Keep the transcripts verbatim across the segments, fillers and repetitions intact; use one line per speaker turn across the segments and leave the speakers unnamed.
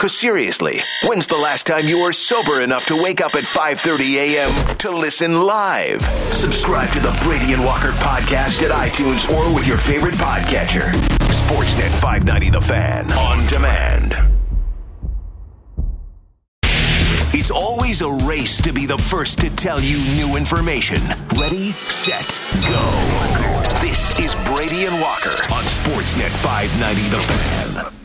Because seriously, when's the last time you were sober enough to wake up at five thirty a.m. to listen live? Subscribe to the Brady and Walker podcast at iTunes or with your favorite podcatcher. Sportsnet five ninety The Fan on demand. It's always a race to be the first to tell you new information. Ready, set, go. This is Brady and Walker on Sportsnet five ninety The Fan.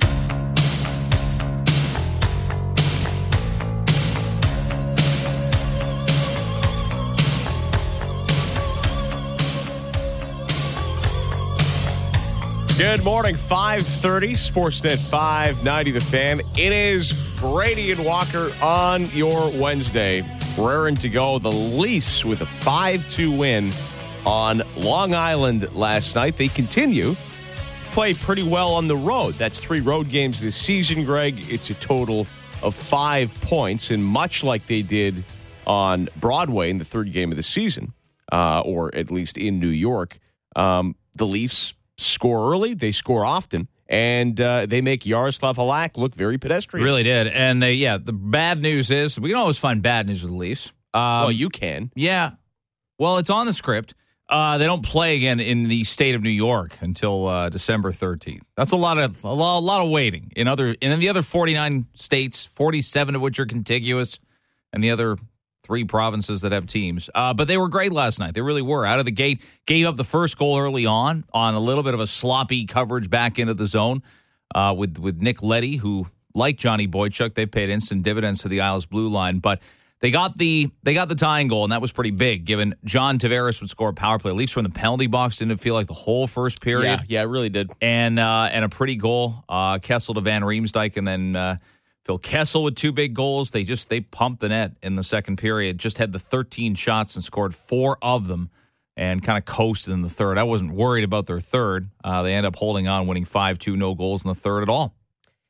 Good morning, five thirty, Sportsnet five ninety The Fan. It is Brady and Walker on your Wednesday. Raring to go. The Leafs with a five two win on Long Island last night. They continue to play pretty well on the road. That's three road games this season, Greg. It's a total of five points, and much like they did on Broadway in the third game of the season, uh, or at least in New York, um, the Leafs score early, they score often, and uh, they make Yaroslav Halak look very pedestrian.
Really did. And they, yeah, the bad news is we can always find bad news with the Leafs. Um,
well, you can.
Yeah. Well, it's on the script. Uh, they don't play again in the state of New York until uh, December thirteenth. That's a lot of a lot, a lot of waiting. In other in the other forty-nine states, forty-seven of which are contiguous, and the other three provinces that have teams. Uh, but they were great last night. They really were. Out of the gate, gave up the first goal early on, on a little bit of a sloppy coverage back into the zone uh, with, with Nick Leddy, who, like Johnny Boychuk, they paid instant dividends to the Isles blue line. But they got the they got the tying goal, and that was pretty big, given John Tavares would score a power play. At least from the penalty box, didn't feel like the whole first period.
Yeah, yeah, it really did.
And, uh, and a pretty goal. Uh, Kessel to Van Riemsdyk, and then Uh, Phil Kessel with two big goals. They just they pumped the net in the second period. Just had the thirteen shots and scored four of them, and kind of coasted in the third. I wasn't worried about their third. Uh, they end up holding on, winning five two, no goals in the third at all.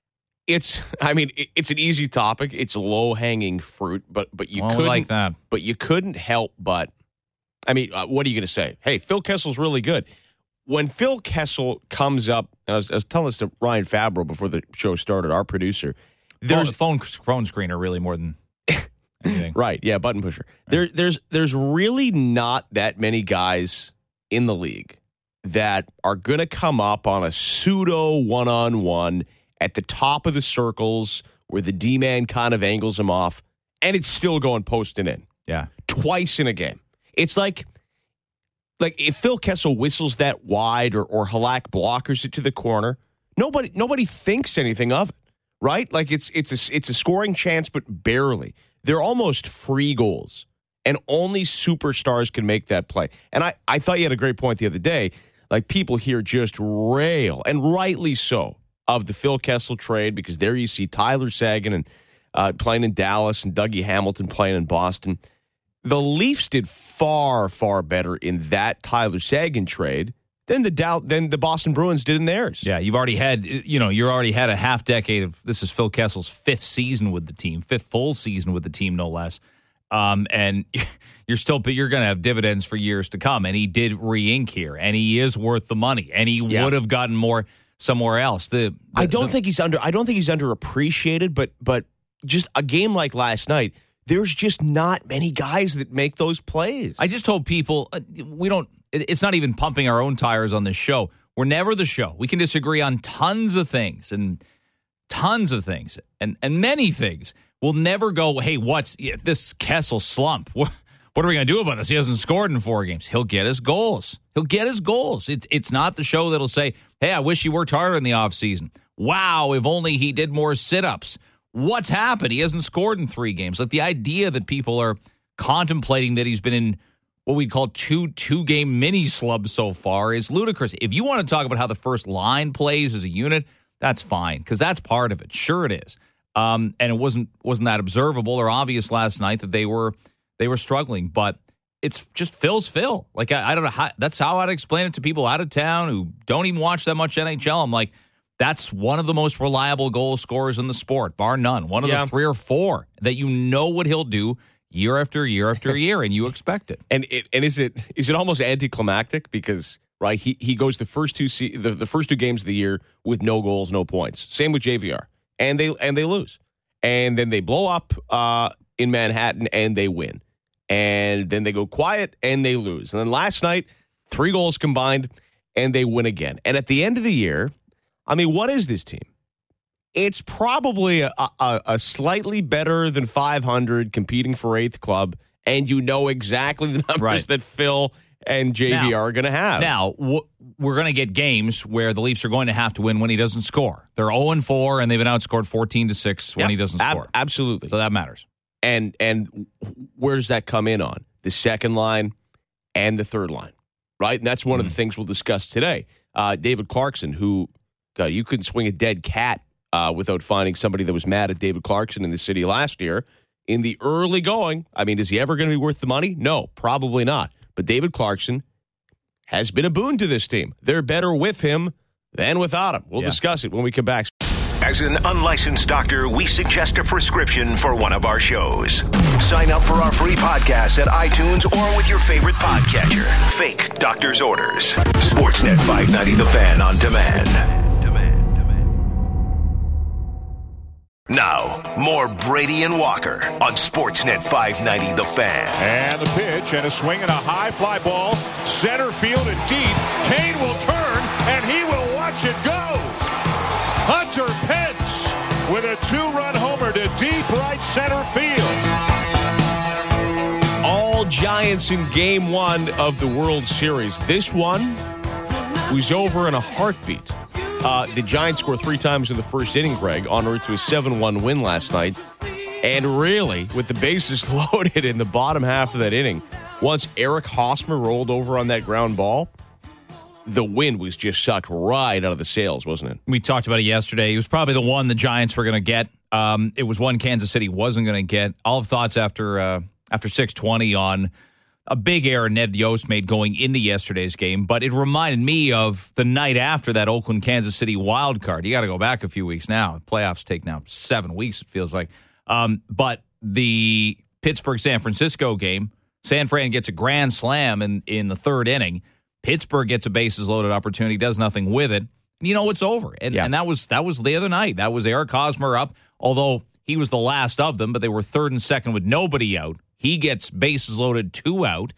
It's, I mean, it's an easy topic. It's low hanging fruit, but but you
well,
couldn't
like that.
But you couldn't help but. I mean, uh, what are you going to say? Hey, Phil Kessel's really good. When Phil Kessel comes up, and I was, I was telling this to Ryan Fabro before the show started, our producer.
There's phone, phone screener really more than anything.
Right, yeah, button pusher. There, there's there's really not that many guys in the league that are going to come up on a pseudo one-on-one at the top of the circles where the D-man kind of angles him off, and it's still going post and in.
Yeah.
Twice in a game. It's like, like if Phil Kessel whistles that wide or, or Halak blockers it to the corner, nobody nobody thinks anything of it. Right? Like it's it's a, it's a scoring chance, but barely. They're almost free goals, and only superstars can make that play. And I, I thought you had a great point the other day. Like people here just rail, and rightly so, of the Phil Kessel trade, because there you see Tyler Seguin and uh, playing in Dallas and Dougie Hamilton playing in Boston. The Leafs did far, far better in that Tyler Seguin trade than the Dow, than the Boston Bruins did in theirs.
Yeah, you've already had, you know, you already had a half decade of, this is Phil Kessel's fifth season with the team, fifth full season with the team, no less. Um, and you're still, but you're going to have dividends for years to come. And he did re-ink here, and he is worth the money, and he yeah. would have gotten more somewhere else. The, the
I don't
the,
think he's under. I don't think he's underappreciated, but but just a game like last night, there's just not many guys that make those plays.
I just told people uh, we don't. It's not even pumping our own tires on this show. We're never the show. We can disagree on tons of things and tons of things and, and many things. We'll never go, hey, what's yeah, this Kessel slump? What, what are we going to do about this? He hasn't scored in four games. He'll get his goals. He'll get his goals. It, it's not the show that'll say, hey, I wish he worked harder in the offseason. Wow, if only he did more sit-ups. What's happened? He hasn't scored in three games. Like the idea that people are contemplating that he's been in what we call two two-game mini slubs so far is ludicrous. If you want to talk about how the first line plays as a unit, that's fine, because that's part of it. Sure it is. Um, and it wasn't wasn't that observable or obvious last night that they were they were struggling. But it's just Phil's Phil. Like, I, I don't know how, that's how I'd explain it to people out of town who don't even watch that much N H L. I'm like, that's one of the most reliable goal scorers in the sport, bar none. One of yeah. the three or four that you know what he'll do year after year after year, and you expect it.
And it, and is it is it almost anticlimactic because right he he goes the first two se- the, the first two games of the year with no goals, no points. Same with J V R. and they and they lose. And then they blow up uh, in Manhattan, and they win. And then they go quiet, and they lose. And then last night, three goals combined, and they win again. And at the end of the year, I mean, what is this team? It's probably a, a, a slightly better than five hundred competing for eighth club, and you know exactly the numbers
right.
that Phil and J V now, are going to have.
Now, w- we're going to get games where the Leafs are going to have to win when he doesn't score. They're oh and four, and they've been outscored fourteen to six when yep, he doesn't ab- score.
Absolutely.
So that matters.
And and where does that come in on? The second line and the third line, right? And that's one mm-hmm. of the things we'll discuss today. Uh, David Clarkson, who, God, you couldn't swing a dead cat uh, without finding somebody that was mad at David Clarkson in the city last year. In the early going, I mean, is he ever going to be worth the money? No, probably not. But David Clarkson has been a boon to this team. They're better with him than without him. We'll yeah. discuss it when we come back.
As an unlicensed doctor, we suggest a prescription for one of our shows. Sign up for our free podcast at iTunes or with your favorite podcatcher. Fake Doctor's Orders. Sportsnet five ninety The Fan on demand. Now, more Brady and Walker on Sportsnet five ninety The Fan.
And the pitch and a swing and a high fly ball. Center field and deep. Kane will turn and he will watch it go. Hunter Pence with a two-run homer to deep right center field.
All Giants in game one of the World Series. This one was over in a heartbeat. Uh, the Giants scored three times in the first inning, Greg, en route to a seven one win last night. And really, with the bases loaded in the bottom half of that inning, once Eric Hosmer rolled over on that ground ball, the wind was just sucked right out of the sails, wasn't it?
We talked about it yesterday. It was probably the one the Giants were going to get. Um, it was one Kansas City wasn't going to get. I'll have thoughts after uh, after six twenty on a big error Ned Yost made going into yesterday's game, but it reminded me of the night after that Oakland-Kansas City wild card. You got to go back a few weeks now. The playoffs take now seven weeks, it feels like. Um, but the Pittsburgh-San Francisco game, San Fran gets a grand slam in, in the third inning. Pittsburgh gets a bases-loaded opportunity, does nothing with it. You know it's over. And, yeah. and that was that was the other night. That was Eric Hosmer up, although he was the last of them, but they were third and second with nobody out. He gets bases loaded, two out,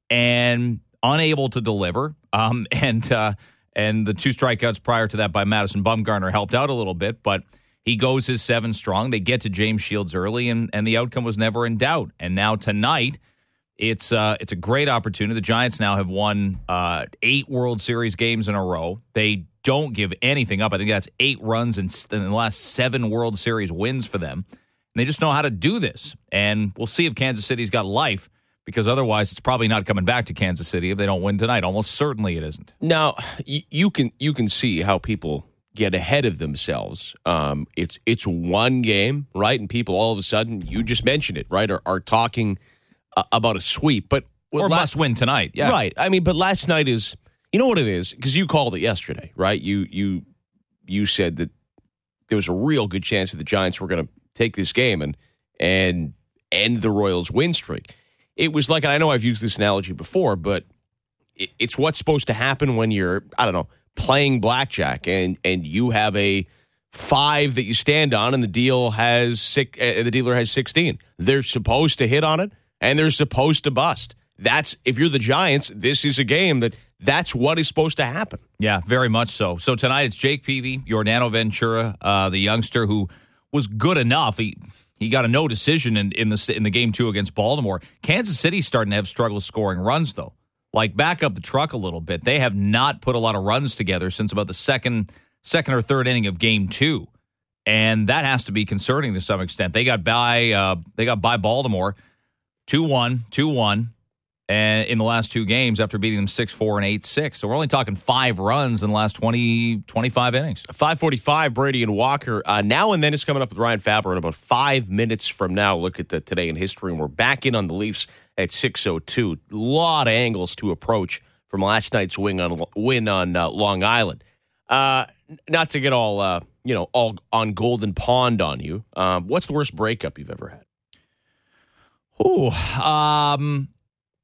and unable to deliver. Um, and uh, and the two strikeouts prior to that by Madison Bumgarner helped out a little bit, but he goes his seven strong. They get to James Shields early, and, and the outcome was never in doubt. And now tonight, it's uh, it's a great opportunity. The Giants now have won uh, eight World Series games in a row. They don't give anything up. I think that's eight runs in, in the last seven World Series wins for them. They just know how to do this. And we'll see if Kansas City's got life, because otherwise it's probably not coming back to Kansas City if they don't win tonight. Almost certainly it isn't.
Now, you, you can you can see how people get ahead of themselves. Um, it's it's one game, right? And people all of a sudden, you just mentioned it, right, are, are talking uh, about a sweep. But
Or last, must win tonight, yeah.
Right. I mean, but last night is, you know what it is? Because you called it yesterday, right? You, you, you said that there was a real good chance that the Giants were going to take this game and and end the Royals' win streak. It was like, and I know I've used this analogy before, but it, it's what's supposed to happen when you're, I don't know, playing blackjack and and you have a five that you stand on, and the deal has six, uh, the dealer has sixteen. They're supposed to hit on it, and they're supposed to bust. That's, if you're the Giants, this is a game that that's what is supposed to happen.
Yeah, very much so. So tonight it's Jake Peavy, Yordan Ventura, uh, the youngster who was good enough. He he got a no decision in, in the in the game two against Baltimore. Kansas City's starting to have struggles scoring runs, though. Like, back up the truck a little bit. They have not put a lot of runs together since about the second second or third inning of game two, and that has to be concerning to some extent. They got by uh, they got by Baltimore two one, two one. And in the last two games after beating them six four and eight six. So we're only talking five runs in the last twenty, twenty-five innings.
five forty-five, Brady and Walker. Uh, now and then is coming up with Ryan Fabber in about five minutes from now. Look at the Today in History, and we're back in on the Leafs at six oh two. A lot of angles to approach from last night's win on, win on uh, Long Island. Uh, not to get all, uh, you know, all on Golden Pond on you. Um, what's the worst breakup you've ever had?
Ooh, um...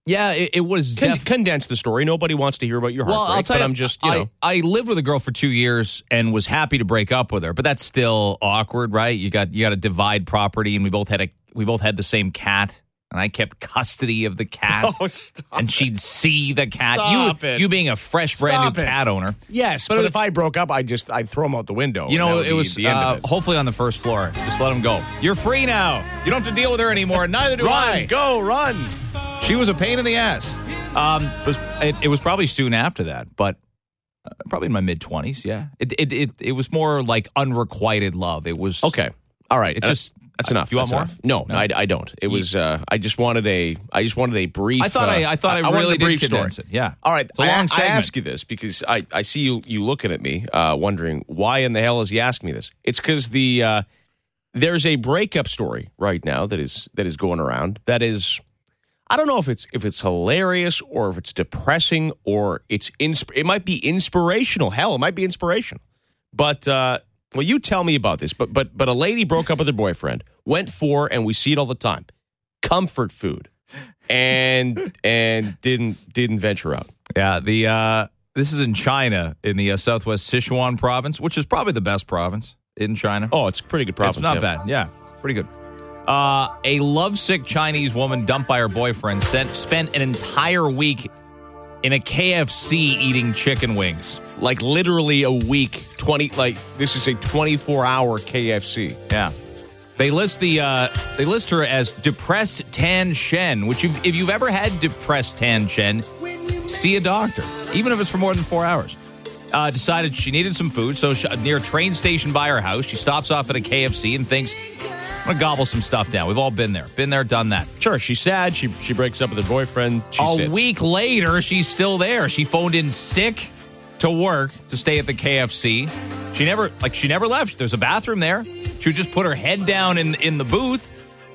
Yeah, it, it was
Con-
def-
condense the story. Nobody wants to hear about your
Well,
heartbreak,
I'll tell
but
you,
I'm just, you
I,
know.
I lived with a girl for two years and was happy to break up with her, but that's still awkward, right? You got you got to divide property, and we both had a we both had the same cat, and I kept custody of the cat,
Oh, stop
and she'd see the cat.
Stop
you
it.
you being a fresh, brand
Stop
new
it.
cat owner,
Yes,
But
but,
it-
if I broke up, I'd just I'd throw him out the window.
you
and that
know
would
it
be
was
the end
uh,
of it.
hopefully on the first floor. Just let him go. You're free now. You don't have to deal with her anymore. Neither do I.
Run, go, run.
She was a pain in the ass. Um, it was it, it was probably soon after that, but uh, probably in my mid twenties. Yeah, it, it it it was more like unrequited love. It was
Okay, all right.
It
Uh,
just
that's enough.
You want
That's
more?
enough. No,
No?
I, I don't. It was. Uh, I just wanted a. I just wanted a brief.
I thought I,
uh,
I thought I,
wanted
really
a brief
did
story.
condense it. Yeah.
All right,
It's a
I,
long
I
segment.
ask you this because I, I see you you looking at me, uh, wondering why in the hell is he asking me this? It's because the uh, there's a breakup story right now that is that is going around that is. I don't know if it's if it's hilarious or if it's depressing or it's insp- it might be inspirational. Hell, it might be inspirational. But uh, well, you tell me about this. But but but a lady broke up with her boyfriend, went for, and we see it all the time, comfort food, and and didn't didn't venture out.
Yeah. The uh, this is in China in the uh, southwest Sichuan province, which is probably the best province in China.
Oh, it's a pretty good province.
It's not
yeah.
bad. Yeah, pretty good. Uh, a lovesick Chinese woman dumped by her boyfriend sent, spent an entire week in a K F C eating chicken wings.
Like literally a week, twenty. Like this is a twenty-four hour K F C.
Yeah. They list the uh, they list her as depressed Tan Shen, which you've, if you've ever had depressed Tan Shen, see a doctor, even if it's for more than four hours. Uh, decided she needed some food, so she, near a train station by her house, she stops off at a K F C and thinks, I'm going to gobble some stuff down. We've all been there. Been there, done that.
Sure, she's sad. She she breaks up with her boyfriend. She
a
sits.
week later, she's still there. She phoned in sick to work to stay at the K F C. She never, like, she never left. There's a bathroom there. She would just put her head down in, in the booth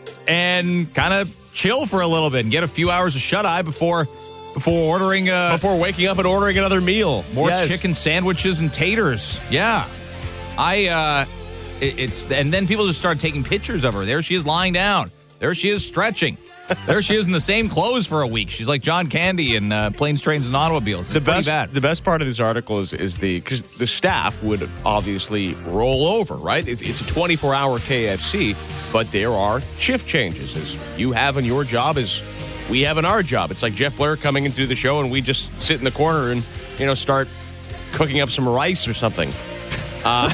and kind of chill for a little bit and get a few hours of shut-eye before before ordering uh,
before waking up and ordering another meal.
more
Yes.
chicken sandwiches and taters. Yeah. I, uh, it, it's, and then people just started taking pictures of her. There she is lying down. There she is stretching. There she is in the same clothes for a week. She's like John Candy in uh, Planes, Trains, and Automobiles. It's
The
pretty
best,
bad.
the best part of this article is is the because the staff would obviously roll over, right? It's, it's a twenty-four hour K F C, but there are shift changes as you have in your job as we have in our job. It's like Jeff Blair coming into the show and we just sit in the corner and you know start cooking up some rice or something. Uh,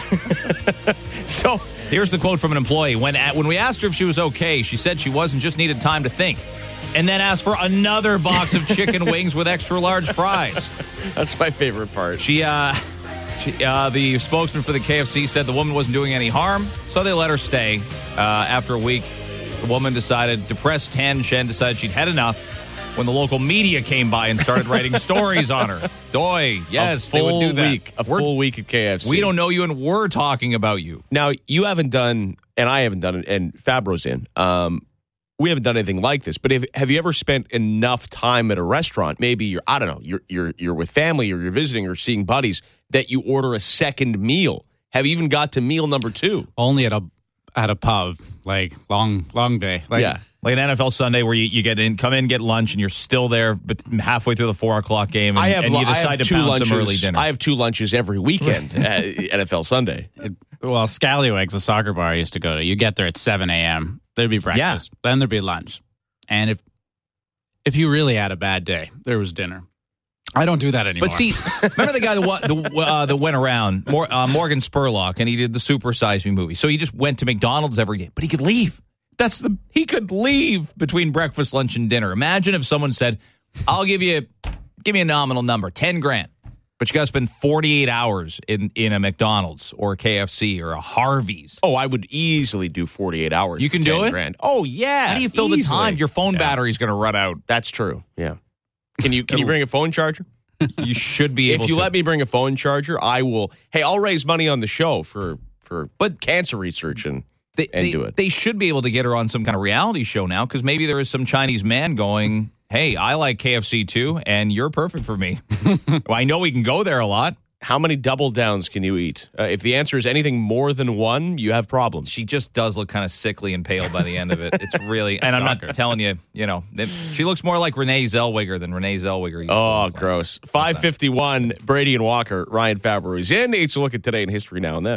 so.
Here's the quote from an employee. When at, when we asked her if she was okay, she said she wasn't, just needed time to think. And then asked for another box of chicken wings with extra large fries.
That's my favorite part.
She, uh, she, uh, the spokesman for the K F C said the woman wasn't doing any harm, so they let her stay. Uh, after a week, the woman decided, depressed Tan Shen decided she'd had enough when the local media came by and started writing stories on her. Doy, yes,
a
they
full
would do that.
week, a
We're-
full week at K F C.
We don't know you, and we're talking about you.
Now, you haven't done, and I haven't done it, and Fabro's in. Um, we haven't done anything like this. But if, have you ever spent enough time at a restaurant? Maybe you're, I don't know, you're you're you're with family, or you're visiting, or seeing buddies that you order a second meal. Have you even got to meal number two?
Only at a at a pub, like long long day. Like,
Yeah.
Like an N F L Sunday where you, you get in, come in, get lunch, and you're still there but halfway through the four o'clock game, and,
I have,
and you
I
decide
have
to
two
pound
lunches.
some early dinner.
I have two lunches every weekend at N F L Sunday.
It, well, Scallywags, the soccer bar I used to go to, you get there at seven a.m. There'd be breakfast. Then there'd be lunch. And if if you really had a bad day, there was dinner. I don't do that anymore.
But see, remember the guy that wa- the, uh, that went around, Mor- uh, Morgan Spurlock, and he did the Super Size Me movie. So he just went to McDonald's every day, but he could leave. That's the he could leave between breakfast, lunch, and dinner. Imagine if someone said, "I'll give you, give me a nominal number, ten grand, but you got to spend forty-eight hours in in a McDonald's or a K F C or a Harvey's."
Oh, I would easily do forty-eight hours.
You can
for
do
ten
it?
Grand. Oh, yeah.
How do you fill the
easily.
time? Your phone
Yeah.
battery's going to run out.
That's true. Yeah. Can you can you bring a phone charger?
You should be able
If you
to.
let me bring a phone charger, I will. Hey, I'll raise money on the show for for
But-
cancer research and
They,
and
they,
do it.
they should be able to get her on some kind of reality show now, because maybe there is some Chinese man going, hey, I like K F C too, and you're perfect for me. Well, I know we can go there a lot.
How many double downs can you eat? Uh, if the answer is anything more than one, you have problems.
She just does look kind of sickly and pale by the end of it. It's really, and I'm not telling you, you know, it, she looks more like Renee Zellweger than Renee Zellweger used
Oh,
to
gross. five fifty-one, Brady and Walker, Ryan Favreau is in. It's a look at today in history now and then.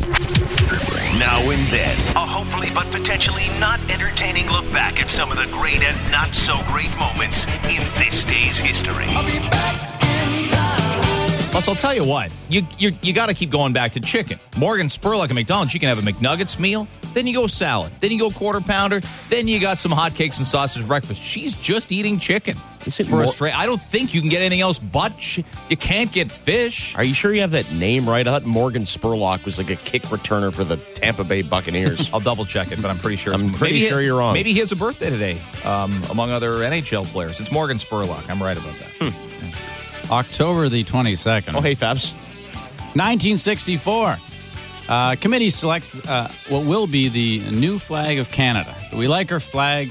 Now and then, a hopefully but potentially not entertaining look back at some of the great and not so great moments in this day's history.
I'll be back in time.
Plus, I'll tell you what, you you, you got to keep going back to chicken. Morgan Spurlock at McDonald's, you can have a McNuggets meal, then you go salad, then you go quarter pounder, then you got some hotcakes and sausage breakfast. She's just eating chicken.
Is it
for
more-
a straight? I don't think you can get anything else but ch- you can't get fish.
Are you sure you have that name right? I thought Morgan Spurlock was like a kick returner for the Tampa Bay Buccaneers.
I'll double check it, but I'm pretty sure.
I'm
it's,
pretty
maybe
sure
he,
you're wrong.
Maybe he has a birthday today, um, among other N H L players. It's Morgan Spurlock. I'm right about that.
Hmm. October the twenty-second.
Oh, hey, Fabs.
nineteen sixty-four. Uh, committee selects uh, what will be the new flag of Canada. Do we like our flag?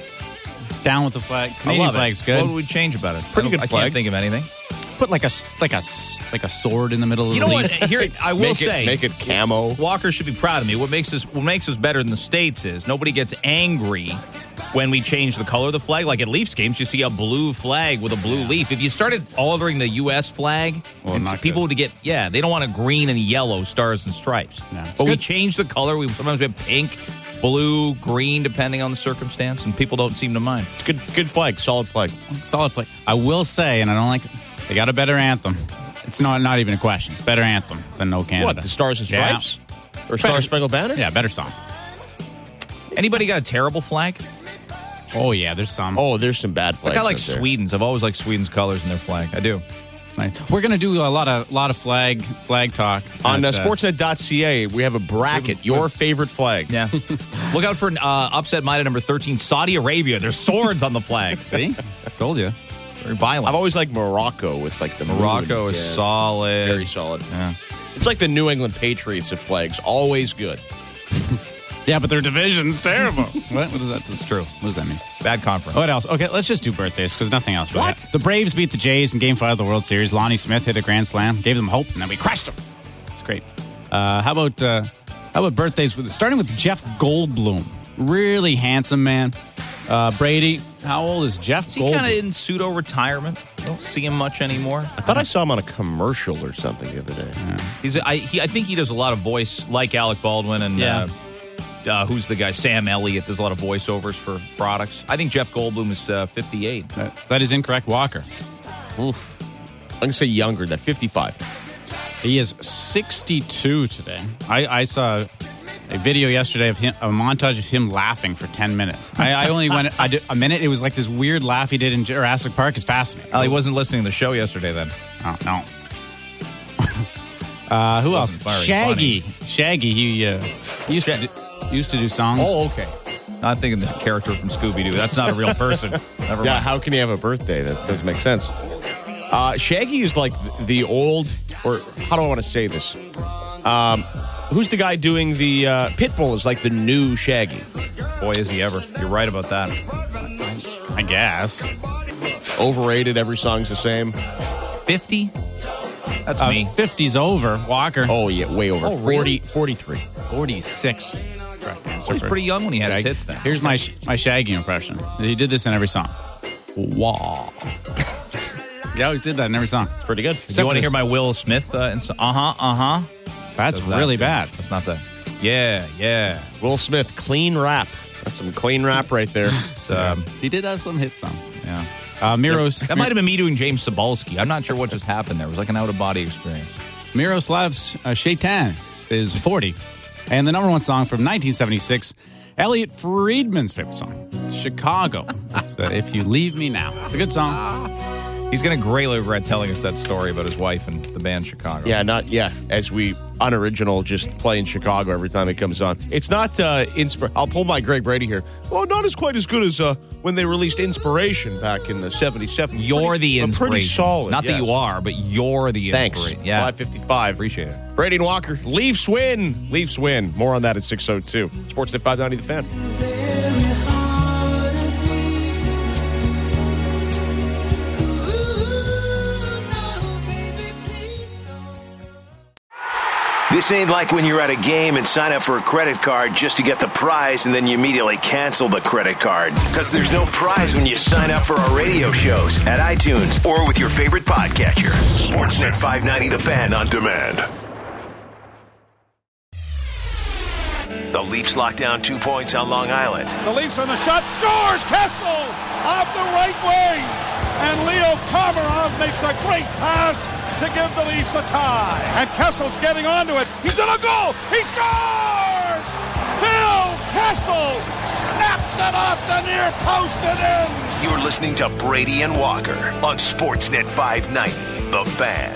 Down with the flag. Canadian
I love
flag's
it.
good.
What would we change about it?
Pretty
I don't-
good
I
flag.
can't think of anything.
Put like a like a s- like a sword in the middle of
You
the
know what?
leaf.
Here, I will
make
say,
it, make it camo.
Walker should be proud of me. What makes us what makes us better than the States is nobody gets angry when we change the color of the flag. Like at Leafs games, you see a blue flag with a blue leaf. If you started altering the U S flag,
Well,
and
not
people
good.
would get yeah, they don't want a green and yellow stars and stripes.
No. It's
But we
good.
change the color. We sometimes we have pink, blue, green, depending on the circumstance, and people don't seem to mind.
It's good, good flag, solid flag.
Solid flag. I will say, and I don't like. They got a better anthem. It's not not even a question. Better anthem than No Canada.
What, the Stars and
Yeah.
Stripes? Or Star Spangled Banner?
Yeah, better song.
Anybody got a terrible flag?
Oh yeah, there's some.
Oh, there's some bad flags
Like I like
out there.
Sweden's. I've always liked Sweden's colors in their flag. I do.
Nice. We're gonna do a lot of lot of flag flag talk
On uh,
at, uh,
sportsnet dot c a, we have a bracket, your favorite flag.
Yeah. Look out for uh, upset minded number thirteen, Saudi Arabia. There's swords on the flag.
See, I told you.
Very violent.
I've always liked Morocco with like the
Morocco
moon.
is
Yeah,
solid.
very solid.
Yeah.
It's like the New England Patriots of flags, always good.
Yeah, but their division's terrible. what? What is that? That's true. What does that mean?
Bad conference.
What else? Okay, let's just do birthdays because nothing else. Really.
What?
The Braves beat the Jays in Game Five of the World Series. Lonnie Smith hit a grand slam, gave them hope, and then we crushed them. It's great. Uh, how about uh, how about birthdays? With starting with Jeff Goldblum, really handsome man. Uh, Brady, how old is Jeff
Is he
Goldblum?
kind of in pseudo retirement? Don't see him much anymore.
I thought I saw him on a commercial or something the other day.
He's. I. He, I think he does a lot of voice, like Alec Baldwin and.
Yeah.
Uh, uh, who's the guy? Sam Elliott does a lot of voiceovers for products. I think Jeff Goldblum is uh, fifty-eight.
That- that is incorrect. Walker.
Oof. I'm going to say younger, that fifty-five.
He is sixty-two today. I, I saw a video yesterday of him, a montage of him laughing for ten minutes. I, I only went I did, a minute. It was like this weird laugh he did in Jurassic Park. It's fascinating.
Oh, he wasn't listening to the show yesterday then.
Oh, no. uh, who else?
Wasn't very
Shaggy. Shaggy. He, uh, he used, to do, he used to do songs.
Oh, okay. Not thinking the character from Scooby-Doo. That's not a real person. Never
Yeah,
mind.
how can he have a birthday? That doesn't make sense. Uh, Shaggy is like the old, or how do I want to say this? Um, who's the guy doing the uh, Pitbull is like the new Shaggy.
Boy, is he ever. You're right about that.
I guess.
Overrated, every song's the same.
fifty? That's
Uh,
me.
fifty's over. Walker.
Oh, yeah, way over.
Oh, really?
forty, forty-three.
forty-six. Correct answer
He was
for
pretty young when he had his
Shaggy.
hits then.
Here's my my Shaggy impression. He did this in every song. Wow. He always did that in every song.
It's pretty good.
Do you want to hear my Will Smith? Uh, and so, uh-huh, uh-huh.
That's
Does that,
really
too.
bad.
That's not the... Yeah, yeah.
Will Smith, clean rap. That's some clean rap right there.
It's, um,
He did have some hit songs.
yeah.
Uh, Miros,
That might have been me doing James Sobalski. I'm not sure what just happened there. It was like an out-of-body experience.
Miroslav uh, Shaitan is forty. And the number one song from nineteen seventy-six, Elliot Friedman's favorite song, Chicago. uh, If You Leave Me Now. It's a good song.
He's going to greatly regret telling us that story about his wife and the band Chicago.
Yeah, not, yeah, as we unoriginal just play in Chicago every time it comes on. It's not, uh, Inspir- I'll pull my Greg Brady here. Well, not as quite as good as uh, when they released Inspiration back in the seventies.
You're
Pretty-
the
but
inspiration.
Pretty solid.
Not
yes.
that you are, but you're the
Thanks.
inspiration. Yeah.
five fifty-five.
Appreciate it.
Brady and Walker, Leafs win. Leafs win. More on that at six oh two. Sportsnet five ninety The Fan.
This ain't like when you're at a game and sign up for a credit card just to get the prize and then you immediately cancel the credit card. Because there's no prize when you sign up for our radio shows at iTunes or with your favorite podcatcher. Sportsnet five ninety The Fan on demand. The Leafs lock down two points on Long Island.
The Leafs on the shot. Scores! Kessel off the right wing. And Leo Komarov makes a great pass to give the Leafs a tie. And Kessel's getting onto it. He's in a goal. He scores! Phil Kessel snaps it off the near post and in.
You're listening to Brady and Walker on Sportsnet five ninety, The Fan.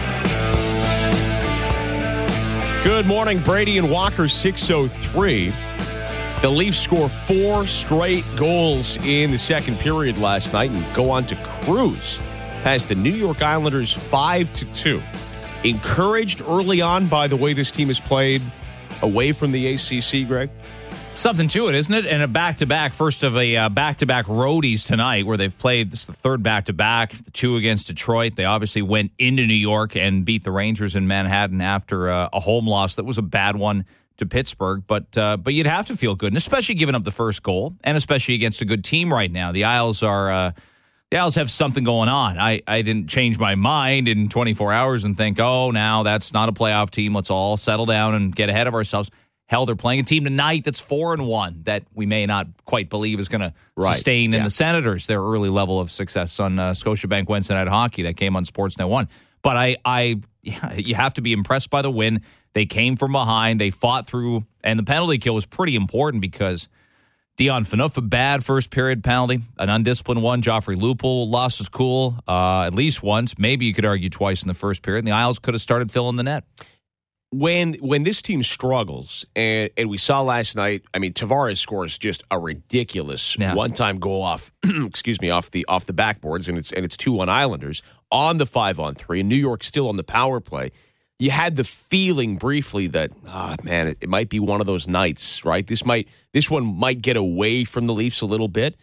Good morning, Brady and Walker, six oh three. The Leafs score four straight goals in the second period last night and go on to cruise past the New York Islanders five to two. Encouraged early on by the way this team has played away from the A C C, Greg?
Something to it, isn't it? And a back-to-back, first of a uh, back-to-back roadies tonight where they've played, this is the third back-to-back, the two against Detroit. They obviously went into New York and beat the Rangers in Manhattan after uh, a home loss that was a bad one to Pittsburgh. But uh, but you'd have to feel good, and especially giving up the first goal, and especially against a good team right now. The Isles are... Uh, The Isles have something going on. I, I didn't change my mind in twenty-four hours and think, oh, now that's not a playoff team. Let's all settle down and get ahead of ourselves. Hell, they're playing a team tonight that's four and one that we may not quite believe is going to
Right.
sustain
Yeah.
in the Senators their early level of success on uh, Scotiabank Wednesday Night Hockey that came on Sportsnet one. But I, I, yeah, you have to be impressed by the win. They came from behind. They fought through, and the penalty kill was pretty important because Dion Phaneuf, a bad first period penalty, an undisciplined one. Joffrey Lupul lost his cool uh, at least once. Maybe you could argue twice in the first period. And the Isles could have started filling the net.
When when this team struggles, and, and we saw last night, I mean, Tavares scores just a ridiculous
Yeah.
one-time goal off, excuse me, off the off the backboards, and it's and it's two one Islanders on the five on three, and New York still on the power play. You had the feeling briefly that, ah, man, it, it might be one of those nights, right? This might this one might get away from the Leafs a little bit,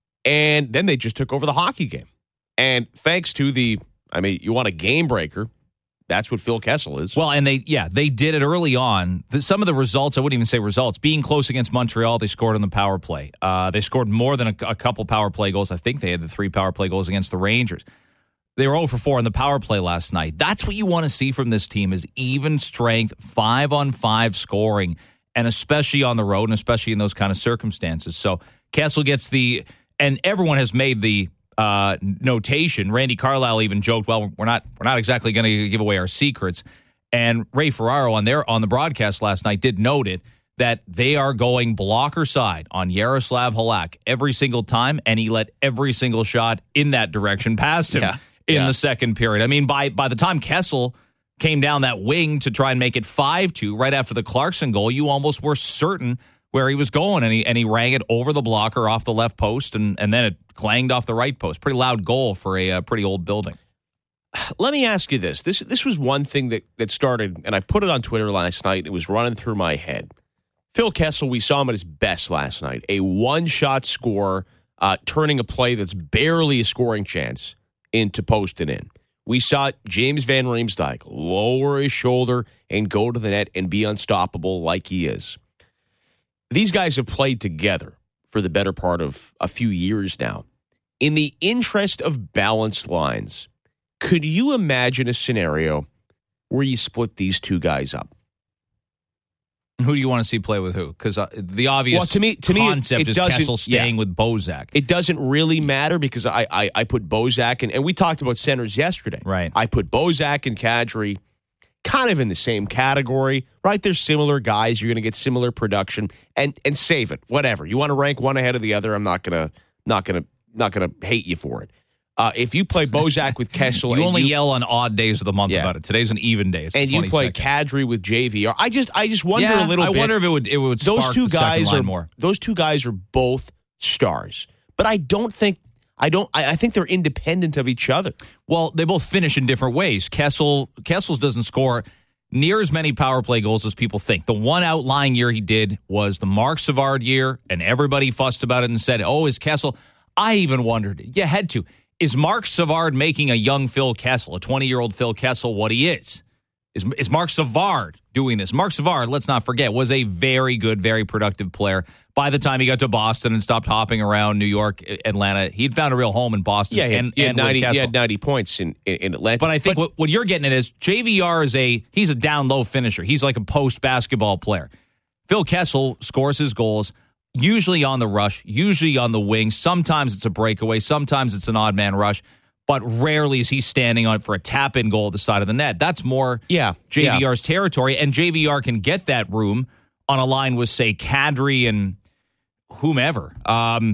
and then they just took over the hockey game. And thanks to the, I mean, you want a game breaker. That's what Phil Kessel is.
Well, and they, yeah, they did it early on. The, some of the results, I wouldn't even say results. Being close against Montreal, they scored on the power play. Uh, they scored more than a, a couple power play goals. I think they had the three power play goals against the Rangers. They were oh for four on the power play last night. That's what you want to see from this team is even strength, five on five scoring, and especially on the road, and especially in those kind of circumstances. So Kessel gets the, and everyone has made the Uh, notation. Randy Carlyle even joked, "Well, we're not we're not exactly going to give away our secrets." And Ray Ferraro on their on the broadcast last night did note it that they are going blocker side on Yaroslav Halak every single time, and he let every single shot in that direction past him
Yeah.
in
Yeah.
the second period. I mean, by by the time Kessel came down that wing to try and make it five two right after the Clarkson goal, you almost were certain where he was going, and he and he rang it over the blocker off the left post, and, and then it clanged off the right post. Pretty loud goal for a uh, pretty old building.
Let me ask you this. This this was one thing that, that started, and I put it on Twitter last night. It was running through my head. Phil Kessel, we saw him at his best last night. A one-shot score, uh, turning a play that's barely a scoring chance into post and in. We saw James Van Riemsdyk lower his shoulder and go to the net and be unstoppable like he is. These guys have played together for the better part of a few years now. In the interest of balanced lines, could you imagine a scenario where you split these two guys up?
Who do you want to see play with who? Because uh, the obvious
Well, to me- to me, it-
concept
it
is
doesn't-
Kessel staying
yeah.
with Bozak.
It doesn't really matter because I I, I put Bozak, and, and we talked about centers yesterday.
Right.
I put Bozak and Kadri kind of in the same category, right? They're similar guys. You're going to get similar production, and and save it. Whatever. You want to rank one ahead of the other, I'm not going to not going to not going to hate you for it. Uh, if you play Bozak with Kessel,
You
and
only
you,
yell on odd days of the month
Yeah.
about it. Today's an even day. It's
and you play
twenty-second.
Kadri with J V R, I just I just wonder
yeah,
a little
I
bit.
wonder if it would it would
those
spark
two
the second
guys
line
are
more.
those two guys are both stars, but I don't think I don't I, I think they're independent of each other.
Well, they both finish in different ways. Kessel Kessel's doesn't score near as many power play goals as people think. The one outlying year he did was the Mark Savard year, and everybody fussed about it and said, "Oh, is Kessel?" I even wondered. You had to. Is Mark Savard making a young Phil Kessel, a twenty-year-old Phil Kessel, what he is? Is, is Mark Savard doing this? Mark Savard, let's not forget, was a very good, very productive player. By the time he got to Boston and stopped hopping around New York, Atlanta, he'd found a real home in Boston.
Yeah, he had,
and,
he had,
and
ninety,
Kessel.
he had ninety points in, in, in Atlanta.
But I think
but,
what, what you're getting at is J V R is a he's a down low finisher. He's like a post basketball player. Phil Kessel scores his goals usually on the rush, usually on the wing. Sometimes it's a breakaway, sometimes it's an odd man rush. But rarely is he standing on for a tap-in goal at the side of the net. That's more
yeah,
J V R's
yeah.
territory, and J V R can get that room on a line with, say, Kadri and whomever. Um,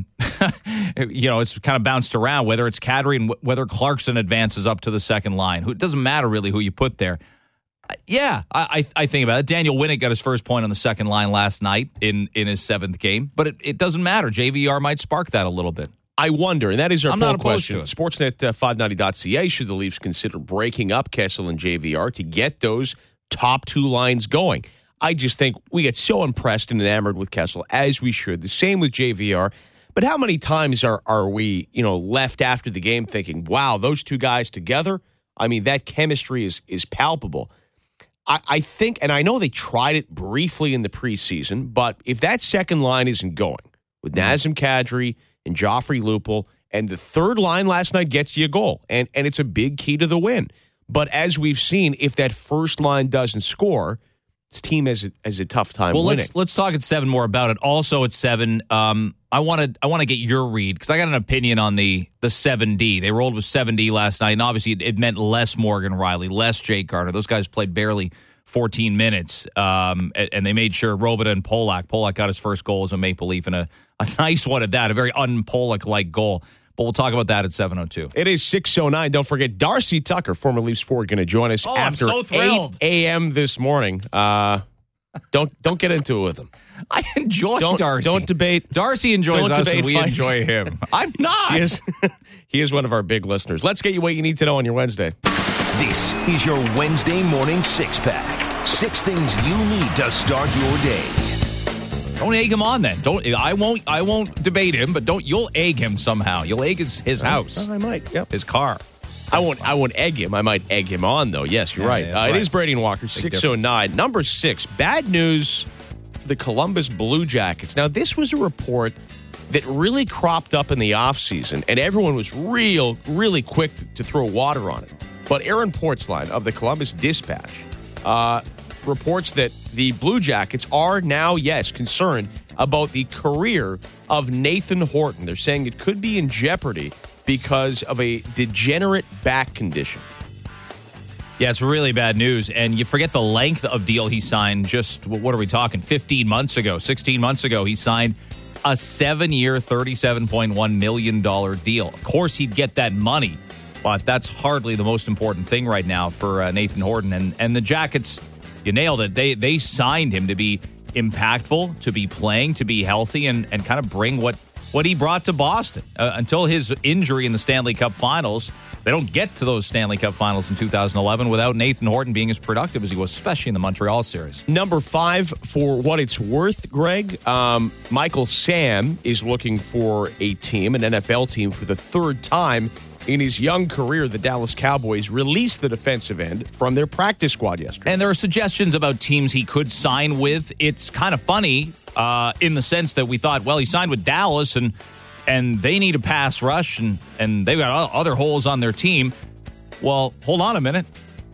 you know, it's kind of bounced around, whether it's Kadri and w- whether Clarkson advances up to the second line. Who, it doesn't matter really who you put there. Uh, yeah, I, I, I think about it. Daniel Winnick got his first point on the second line last night in, in his seventh game, but it, it doesn't matter. J V R might spark that a little bit.
I wonder, and that is our
I'm
poll
not opposed
question.
to it.
Sportsnet uh, five ninety dot c a, should the Leafs consider breaking up Kessel and J V R to get those top two lines going? I just think we get so impressed and enamored with Kessel, as we should. The same with J V R. But how many times are, are we, you know, left after the game thinking, wow, those two guys together? I mean, that chemistry is is palpable. I, I think, and I know they tried it briefly in the preseason, but if that second line isn't going with Nazem Kadri and Joffrey Lupul, and the third line last night gets you a goal, and, and it's a big key to the win. But as we've seen, if that first line doesn't score, this team has a, has a tough time
well,
winning.
let's let's talk at seven more about it. Also at seven, um, I want to I want to get your read because I got an opinion on the the seven D. They rolled with seven D last night, and obviously it, it meant less Morgan Riley, less Jake Carter. Those guys played barely fourteen minutes, um, and, and they made sure Robita and Polak. Polak got his first goal as a Maple Leaf, and a, a nice one at that, a very un-Polak-like goal. But we'll talk about that at seven oh two.
It is six oh nine. Don't forget, Darcy Tucker, former Leafs forward, going to join us
Oh, I'm
after
so thrilled.
eight a.m. this morning. Uh, don't don't get into it with him.
I enjoy
Don't,
Darcy.
don't debate.
Darcy enjoys
don't
us,
debate
and we
fighters.
enjoy him. I'm not.
He is, he is one of our big listeners. Let's get you what you need to know on your Wednesday.
This is your Wednesday morning six pack. Six things you need to start your day.
Don't egg him on then. Don't. I won't. I won't debate him, but don't. You'll egg him somehow. You'll egg his, his house,
I might. Yep.
his car.
I won't. I won't egg him. I might egg him on, though. Yes, you're
Yeah,
right.
yeah,
Uh,
that's
It
right.
is Brady and Walker. Six oh nine. Number six. Bad news. The Columbus Blue Jackets. Now, this was a report that really cropped up in the offseason, and everyone was real, really quick to, to throw water on it. But Aaron Portzline of the Columbus Dispatch uh, reports that the Blue Jackets are now, yes, concerned about the career of Nathan Horton. They're saying it could be in jeopardy because of a degenerate back condition.
Yeah, it's really bad news. And you forget the length of deal he signed just, what are we talking, fifteen months ago, sixteen months ago. He signed a seven-year, thirty-seven point one million dollars deal. Of course, he'd get that money, but that's hardly the most important thing right now for uh, Nathan Horton. And and the Jackets, you nailed it. They they signed him to be impactful, to be playing, to be healthy, and, and kind of bring what, what he brought to Boston. Uh, until his injury in the Stanley Cup Finals, they don't get to those Stanley Cup Finals in two thousand eleven without Nathan Horton being as productive as he was, especially in the Montreal series.
Number five, for what it's worth, Greg, um, Michael Sam is looking for a team, an N F L team, for the third time in his young career. The Dallas Cowboys released the defensive end from their practice squad yesterday.
And there are suggestions about teams he could sign with. It's kind of funny uh, in the sense that we thought, well, he signed with Dallas, and and they need a pass rush, and, and they've got other holes on their team. Well, hold on a minute.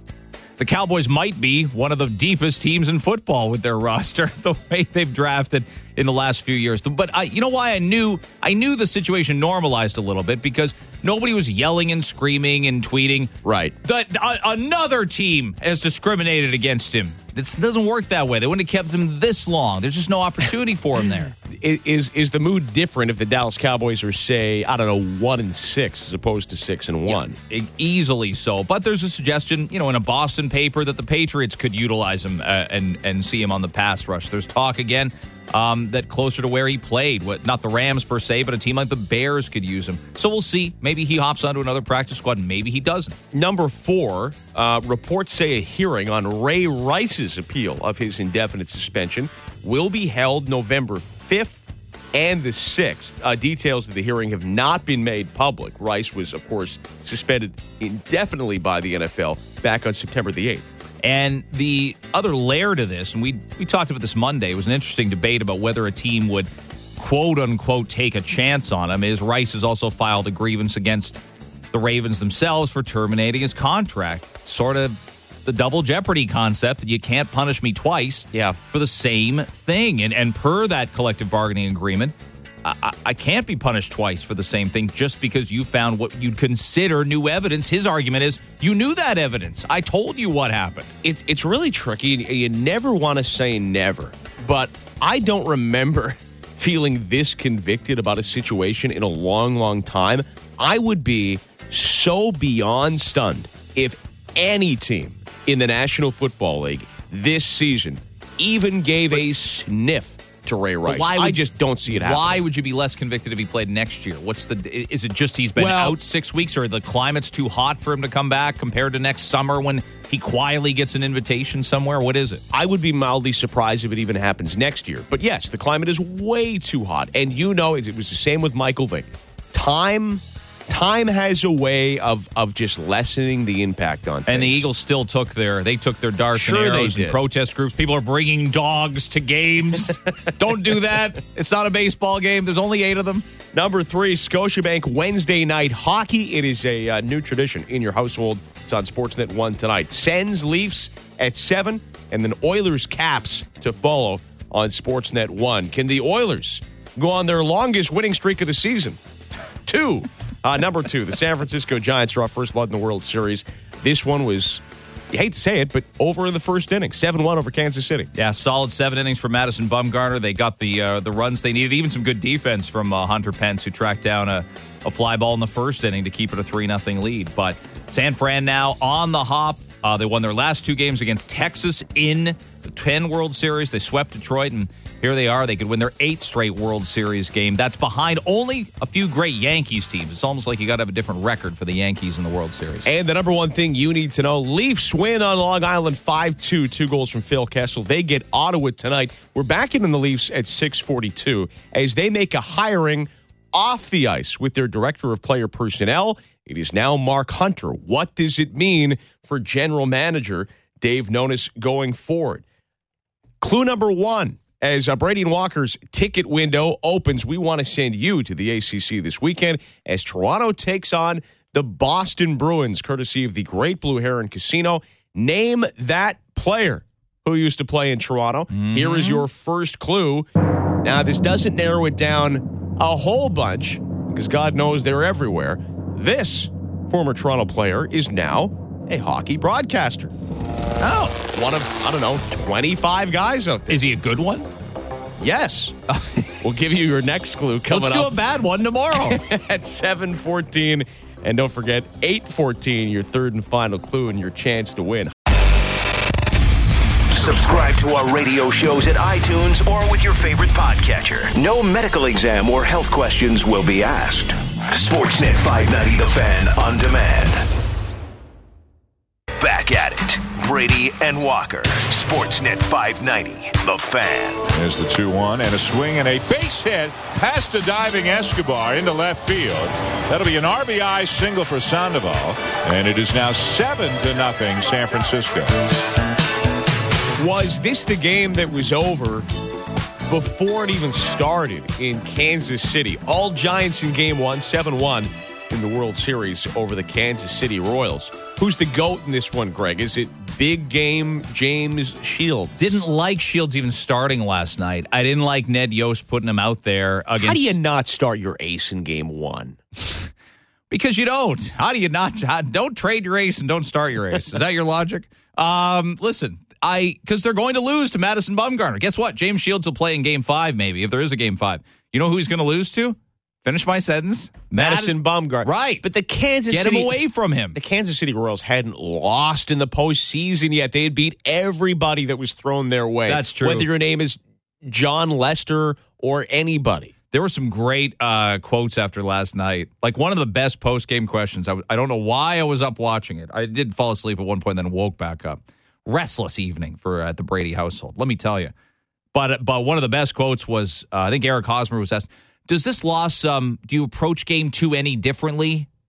The Cowboys might be one of the deepest teams in football with their roster, the way they've drafted in the last few years. But I, you know why I knew I knew the situation normalized a little bit, because nobody was yelling and screaming and tweeting.
Right.
That uh, another team has discriminated against him. It doesn't work that way. They wouldn't have kept him this long. There's just no opportunity for him there.
Is is the mood different if the Dallas Cowboys are, say, I don't know, one and six as opposed to six and one?
Yeah, e- easily so. But there's a suggestion, you know, in a Boston paper that the Patriots could utilize him uh, and and see him on the pass rush. There's talk again um, that closer to where he played, what not the Rams per se, but a team like the Bears could use him. So we'll see. Maybe he hops onto another practice squad. Maybe he doesn't.
Number four, uh, reports say a hearing on Ray Rice's appeal of his indefinite suspension will be held November fifth and the sixth. Uh, details of the hearing have not been made public. Rice was, of course, suspended indefinitely by the N F L back on September the eighth.
And the other layer to this, and we we talked about this Monday, it was an interesting debate about whether a team would quote-unquote take a chance on him, is Rice has also filed a grievance against the Ravens themselves for terminating his contract. Sort of the double jeopardy concept that you can't punish me twice
yeah.
for the same thing. And, and per that collective bargaining agreement, I, I can't be punished twice for the same thing just because you found what you'd consider new evidence. His argument is, you knew that evidence. I told you what happened.
It, it's really tricky. You never want to say never, but I don't remember feeling this convicted about a situation in a long, long time. I would be so beyond stunned if any team in the National Football League this season even gave but, a sniff to Ray Rice.
Why would,
I just don't see it happening.
Why would you be less convicted if he played next year? What's the? Is it just he's been
well,
out six weeks, or the climate's too hot for him to come back compared to next summer when he quietly gets an invitation somewhere? What is it?
I would be mildly surprised if it even happens next year. But yes, the climate is way too hot, and you know it was the same with Michael Vick. Time. Time has a way of of just lessening the impact on things.
And the Eagles still took their they took their darts
sure
and arrows and protest groups. People are bringing dogs to games. Don't do that. It's not a baseball game. There's only eight of them.
Number three, Scotiabank Wednesday night hockey. It is a uh, new tradition in your household. It's on Sportsnet one tonight. Sens Leafs at seven, and then Oilers Caps to follow on Sportsnet one. Can the Oilers go on their longest winning streak of the season? Two. Uh, number two, the San Francisco Giants draw first blood in the World Series. This one was, you hate to say it, but over in the first inning. seven one over Kansas City.
Yeah, solid seven innings for Madison Bumgarner. They got the uh, the runs they needed. Even some good defense from uh, Hunter Pence, who tracked down a, a fly ball in the first inning to keep it a three nothing lead. But San Fran now on the hop. Uh, they won their last two games against Texas in the ten World Series. They swept Detroit, and here they are. They could win their eighth straight World Series game. That's behind only a few great Yankees teams. It's almost like you got to have a different record for the Yankees in the World Series.
And the number one thing you need to know, Leafs win on Long Island five two. Two goals from Phil Kessel. They get Ottawa tonight. We're back in the Leafs at six forty-two as they make a hiring off the ice with their director of player personnel. It is now Mark Hunter. What does it mean for general manager Dave Nonis going forward? Clue number one. As uh, Brady and Walker's ticket window opens, we want to send you to the A C C this weekend as Toronto takes on the Boston Bruins, courtesy of the Great Blue Heron Casino. Name that player who used to play in Toronto. Mm-hmm. Here is your first clue. Now, this doesn't narrow it down a whole bunch, because God knows they're everywhere. This former Toronto player is now a hockey broadcaster. Oh, one of, I don't know, twenty-five guys out there.
Is he a good one?
Yes. We'll give you your next clue coming
Let's do
up
a bad one tomorrow.
at seven fourteen. And don't forget, eight fourteen, your third and final clue and your chance to win.
Subscribe to our radio shows at iTunes or with your favorite podcatcher. No medical exam or health questions will be asked. Sportsnet five ninety The Fan on demand. Back at it. Brady and Walker. Sportsnet five ninety The Fan.
There's the two one and a swing and a base hit past a diving Escobar into left field. That'll be an R B I single for Sandoval. And it is now seven to nothing San Francisco.
Was this the game that was over before it even started in Kansas City? All Giants in game one, seven one in the World Series over the Kansas City Royals. Who's the GOAT in this one, Greg? Is it big game James Shields?
Didn't like Shields even starting last night. I didn't like Ned Yost putting him out there against...
How do you not start your ace in game one?
Because you don't. How do you not? How, don't trade your ace and don't start your ace. Is that your logic? Um, listen, I because they're going to lose to Madison Bumgarner. Guess what? James Shields will play in game five, maybe, if there is a game five. You know who he's going to lose to? Finish my sentence.
Madison Bumgarner.
Right.
But the Kansas
Get
City...
him away from him.
The Kansas City Royals hadn't lost in the postseason yet. They had beat everybody that was thrown their way.
That's true.
Whether your name is John Lester or anybody.
There were some great uh, quotes after last night. Like one of the best post-game questions. I, w- I don't know why I was up watching it. I did fall asleep at one point and then woke back up. Restless evening for uh, the Brady household, let me tell you. But but one of the best quotes was, uh, I think Eric Hosmer was asked, does this loss, um, do you approach game two any differently?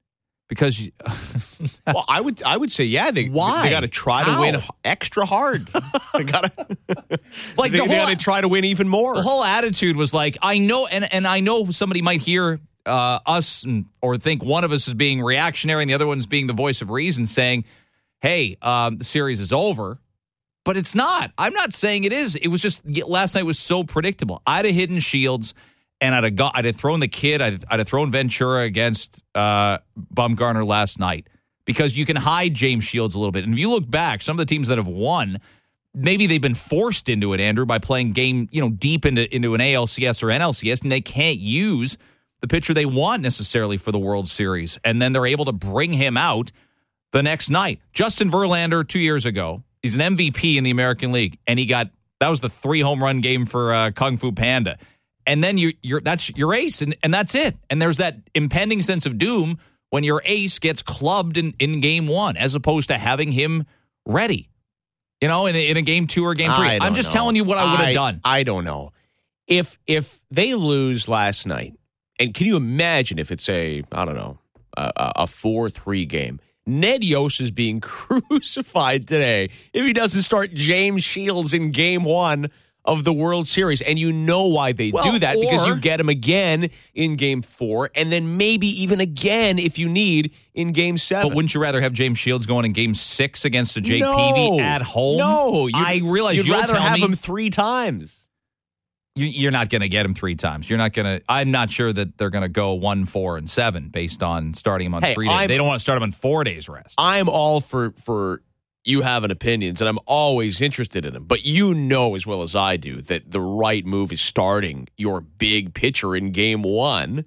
Because you,
well, I would I would say yeah. They
Why?
they got to try
How?
to win extra hard. they got to
like
they,
the
they
whole,
got to try to win even more.
the whole attitude was like, I know, and and I know somebody might hear uh, us and, or think one of us is being reactionary and the other one's being the voice of reason, saying, "Hey, um, the series is over." But it's not. I'm not saying it is. It was just last night was so predictable. I'd have hidden Shields. And I'd have, got, I'd have thrown the kid, I'd, I'd have thrown Ventura against uh, Bumgarner last night because you can hide James Shields a little bit. And if you look back, some of the teams that have won, maybe they've been forced into it, Andrew, by playing game, you know, deep into, into an A L C S or N L C S, and they can't use the pitcher they want necessarily for the World Series. And then they're able to bring him out the next night. Justin Verlander, two years ago, he's an M V P in the American League, and he got, that was the three home run game for uh, Kung Fu Panda. And then you, you're that's your ace, and, and that's it. And there's that impending sense of doom when your ace gets clubbed in, in game one, as opposed to having him ready. You know, in a, in a game two or game three.
I
I'm just
know.
telling you what I would have
I,
done.
I don't know. If if they lose last night, and can you imagine if it's a, I don't know, a, a four three game? Ned Yost is being crucified today if he doesn't start James Shields in game one of the World Series. And you know why they
Well,
do that, because
or-
you get him again in game four, and then maybe even again if you need in game seven.
But wouldn't you rather have James Shields going in game six against a J P
No.
V at home?
No. you'd-
I realize
you'd
you'll
rather
tell
have
me
him three times.
you, you're not going to get him three times. You're not going to. I'm not sure that they're going to go one, four, and seven based on starting him on
Hey,
three days.
I'm-
They don't want to start him on four days rest.
I'm all for for you having opinions, and I'm always interested in them. But you know as well as I do that the right move is starting your big pitcher in game one.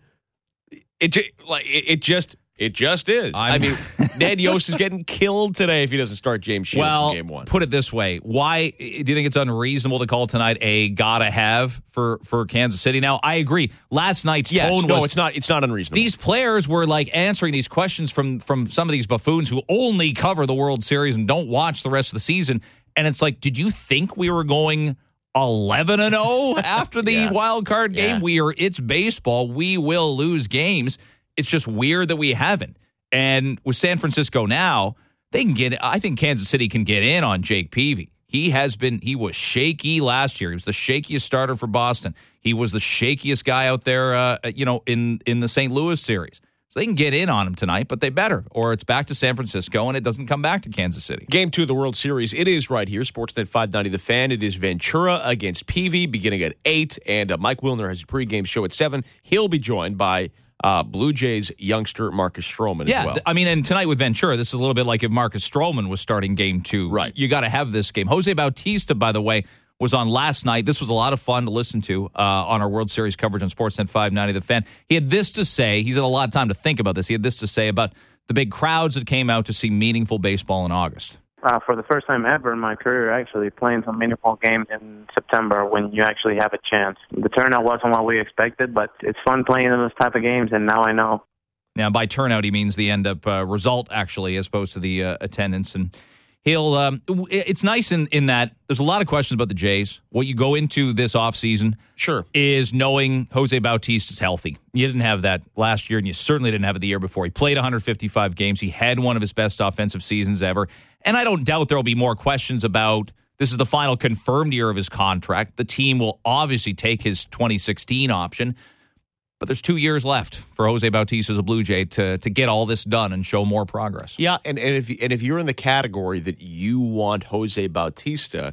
It ju- like it, it just it just is. i
I'm-
mean, Ned Yost is getting killed today if he doesn't start James Shields
Well,
in game one.
put it this way: why do you think it's unreasonable to call tonight a gotta have for for Kansas City? Now, I agree. Last night's
Yes,
tone
no,
was
it's not. It's not unreasonable.
these players were like answering these questions from from some of these buffoons who only cover the World Series and don't watch the rest of the season. And it's like, did you think we were going eleven and oh after the
Yeah.
wild card game?
Yeah.
We are. It's baseball. We will lose games. It's just weird that we haven't. And with San Francisco now, they can get. I think Kansas City can get in on Jake Peavy. He has been. He was shaky last year. He was the shakiest starter for Boston. He was the shakiest guy out there. Uh, you know, in in the Saint Louis series. So they can get in on him tonight, but they better, or it's back to San Francisco and it doesn't come back to Kansas City.
Game two of the World Series. It is right here, Sportsnet five ninety The Fan. It is Ventura against Peavy beginning at eight, and uh, Mike Wilner has a pregame show at seven. He'll be joined by uh, Blue Jays youngster Marcus Stroman
Yeah,
as well.
th- I mean, and tonight with Ventura, this is a little bit like if Marcus Stroman was starting game two.
Right.
You got to have this game. Jose Bautista, by the way, was on last night. This was a lot of fun to listen to uh, on our World Series coverage on Sportsnet five ninety The Fan. He had this to say. He's had a lot of time to think about this. He had this to say about the big crowds that came out to see meaningful baseball in August.
Uh, for the first time ever in my career, actually playing some meaningful games in September when you actually have a chance. The turnout wasn't what we expected, but it's fun playing in those type of games, and now I know.
Now, by turnout, he means the end up uh, result, actually, as opposed to the uh, attendance. And he'll. Um, it's nice in, in that there's a lot of questions about the Jays. What you go into this offseason
Sure.
is knowing Jose Bautista is healthy. You didn't have that last year, and you certainly didn't have it the year before. He played one hundred fifty-five games. He had one of his best offensive seasons ever. And I don't doubt there will be more questions about this is the final confirmed year of his contract. The team will obviously take his twenty sixteen option. But there's two years left for Jose Bautista as a Blue Jay to to get all this done and show more progress.
Yeah, and, and if and if you're in the category that you want Jose Bautista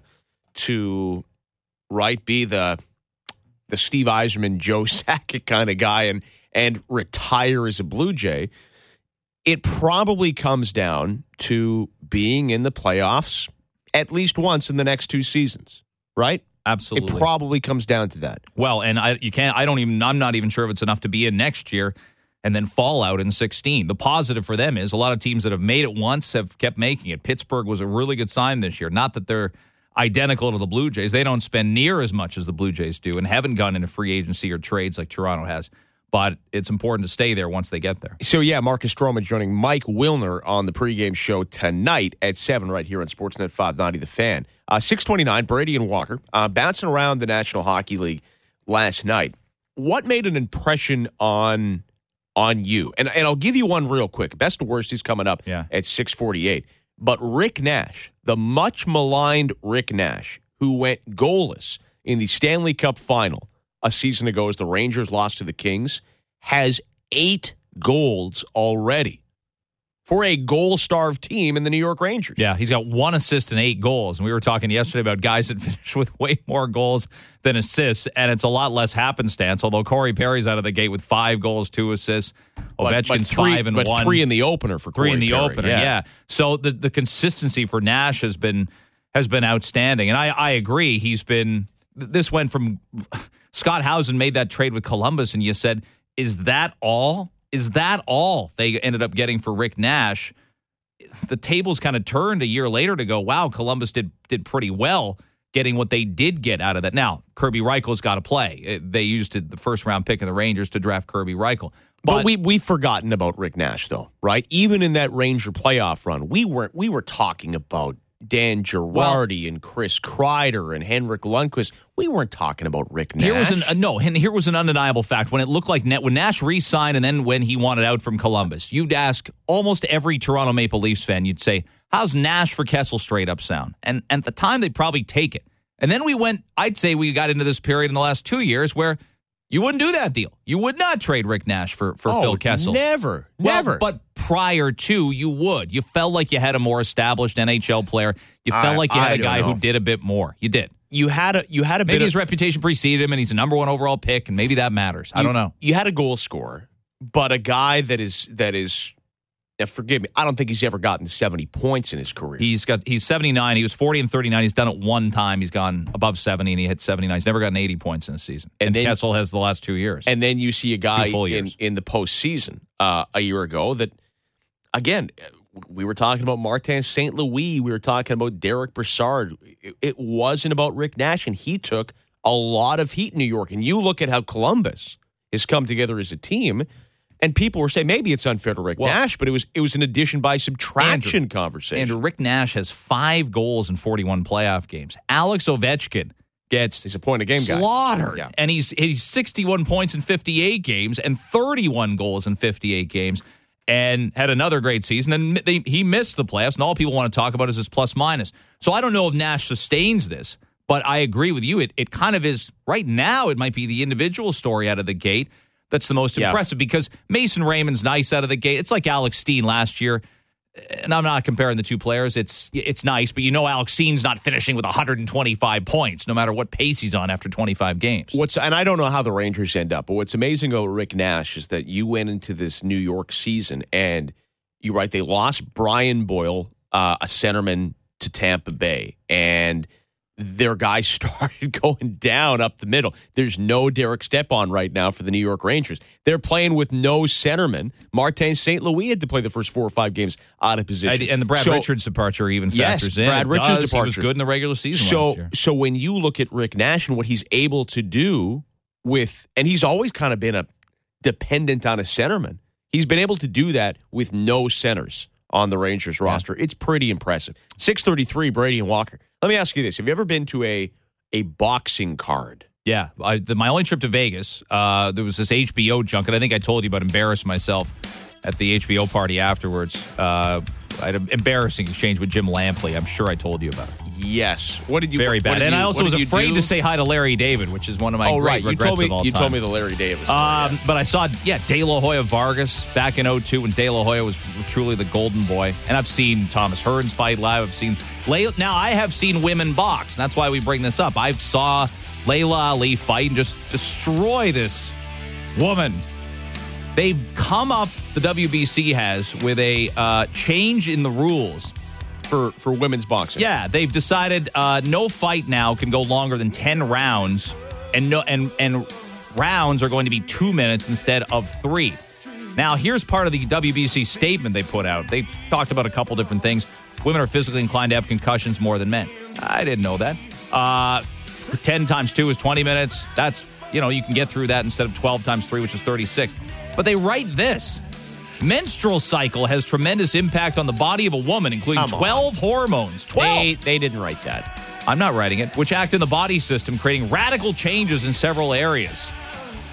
to right be the the Steve Yzerman, Joe Sakic kind of guy and and retire as a Blue Jay, it probably comes down to being in the playoffs at least once in the next two seasons, right?
Absolutely.
It probably comes down to that.
Well, and I you can't I don't even I'm not even sure if it's enough to be in next year and then fall out in sixteen. The positive for them is a lot of teams that have made it once have kept making it. Pittsburgh was a really good sign this year. Not that they're identical to the Blue Jays. They don't spend near as much as the Blue Jays do and haven't gone into free agency or trades like Toronto has. But it's important to stay there once they get there.
So, yeah, Marcus Stroman joining Mike Wilner on the pregame show tonight at seven right here on Sportsnet five ninety The Fan. Uh, six twenty-nine, Brady and Walker, uh, bouncing around the National Hockey League last night. What made an impression on on you. And, and I'll give you one real quick. Best and worst is coming up
Yeah.
at six forty-eight. But Rick Nash, the much maligned Rick Nash, who went goalless in the Stanley Cup final a season ago as the Rangers lost to the Kings, has eight goals already for a goal-starved team in the New York Rangers.
Yeah, he's got one assist and eight goals. And we were talking yesterday about guys that finish with way more goals than assists, and it's a lot less happenstance, although Corey Perry's out of the gate with five goals, two assists. Ovechkin's
but, but three,
five and
but
one.
three in the opener for Corey
Three in the
Perry,
opener, yeah.
yeah.
So the, the consistency for Nash has been has been outstanding. And I, I agree. He's been – this went from – Scott Housen made that trade with Columbus, and you said, is that all? Is that all they ended up getting for Rick Nash? The tables kind of turned a year later to go, wow, Columbus did did pretty well getting what they did get out of that. Now, Kirby Reichel's got to play. They used the first round pick of the Rangers to draft Kirby Reichel.
But,
But,
we we've forgotten about Rick Nash, though, right? Even in that Ranger playoff run, we weren't we were talking about Dan Girardi well, and Chris Kreider and Henrik Lundqvist. We weren't talking about Rick Nash.
Here was an uh, no, and here was an undeniable fact. When it looked like net, when Nash re-signed and then when he wanted out from Columbus, you'd ask almost every Toronto Maple Leafs fan, you'd say, how's Nash for Kessel straight up sound? And, and at the time, they'd probably take it. And then we went, I'd say we got into this period in the last two years where you wouldn't do that deal. You would not trade Rick Nash for, for
oh,
Phil Kessel.
Never.
Well,
never.
But prior to, you would. You felt like you had a more established N H L player. You felt
I,
like you had
I
a guy
know.
who did a bit more. You did.
You had a you had a
maybe
bit
his
of,
reputation preceded him, and he's a number one overall pick, and maybe that matters. I
you,
don't know.
You had a goal scorer, but a guy that is that is. Now forgive me, I don't think he's ever gotten seventy points in his career.
He's got he's seventy-nine. He was forty and thirty-nine. He's done it one time. He's gone above seventy, and he hit seventy-nine. He's never gotten eighty points in a season. And, and then, Kessel has the last two years.
And then you see a guy in,
years.
in the postseason uh, a year ago that, again, we were talking about Martin Saint Louis. We were talking about Derek Brassard. It, it wasn't about Rick Nash, and he took a lot of heat in New York. And you look at how Columbus has come together as a team, and people were saying maybe it's unfair to Rick
well,
Nash, but it was it was an addition by subtraction
Andrew,
conversation.
Andrew, Rick Nash has five goals in forty-one playoff games. Alex Ovechkin gets
he's a point a game guy.
slaughtered,
Yeah.
and he's he's sixty-one points in fifty-eight games and thirty-one goals in fifty-eight games. And had another great season, and they, he missed the playoffs, and all people want to talk about is his plus minus. So I don't know if Nash sustains this, but I agree with you. It it kind of is, right now, it might be the individual story out of the gate that's the most
yeah.
impressive, because Mason Raymond's nice out of the gate. It's like Alex Steen last year, and I'm not comparing the two players. It's it's nice, but you know Alex Steen's not finishing with one hundred twenty-five points, no matter what pace he's on after twenty-five games.
What's and I don't know how the Rangers end up, but what's amazing about Rick Nash is that you went into this New York season and you're right, they lost Brian Boyle, uh, a centerman, to Tampa Bay, and their guys started going down up the middle. There's no Derek Stepan right now for the New York Rangers. They're playing with no centerman. Martin Saint Louis had to play the first four or five games out of position.
And the Brad
so,
Richards departure even
yes,
factors in.
Brad
It
Richards
does.
departure.
He was good in the regular season
so,
last year.
So when you look at Rick Nash and what he's able to do with, and he's always kind of been a dependent on a centerman. He's been able to do that with no centers on the Rangers roster. Yeah. It's pretty impressive. six thirty-three, Brady and Walker. Let me ask you this. Have you ever been to a a boxing card?
Yeah. I, the, my only trip to Vegas, uh, there was this H B O junket. I think I told you about embarrassed myself at the H B O party afterwards. Uh, I had an embarrassing exchange with Jim Lampley. I'm sure I told you about it.
Yes. What did you
Very
what,
bad.
what
and
you,
I also was afraid
do?
to say hi to Larry David, which is one of my
oh,
great
right.
regrets
you told me,
of all
you
time.
told me the Larry Davis story,
um,
yeah.
But I saw, yeah, De La Hoya Vargas back in oh two when De La Hoya was truly the golden boy. And I've seen Thomas Hearns fight live. I've seen Layla. Now, I have seen women box. And that's why we bring this up. I saw Layla Ali fight and just destroy this woman. They've come up, the W B C has, with a uh, change in the rules.
For, for women's boxing.
Yeah, they've decided uh, no fight now can go longer than ten rounds, and no and and rounds are going to be two minutes instead of three. Now, here's part of the W B C statement they put out. They talked about a couple different things. Women are physically inclined to have concussions more than men. I didn't know that. Uh, ten times two is twenty minutes. That's, you know, you can get through that instead of twelve times three, which is thirty-six. But they write this. Menstrual cycle has tremendous impact on the body of a woman, including
Come
twelve
on.
hormones. twelve!
They, they didn't write that.
I'm not writing it. Which act in the body system, creating radical changes in several areas.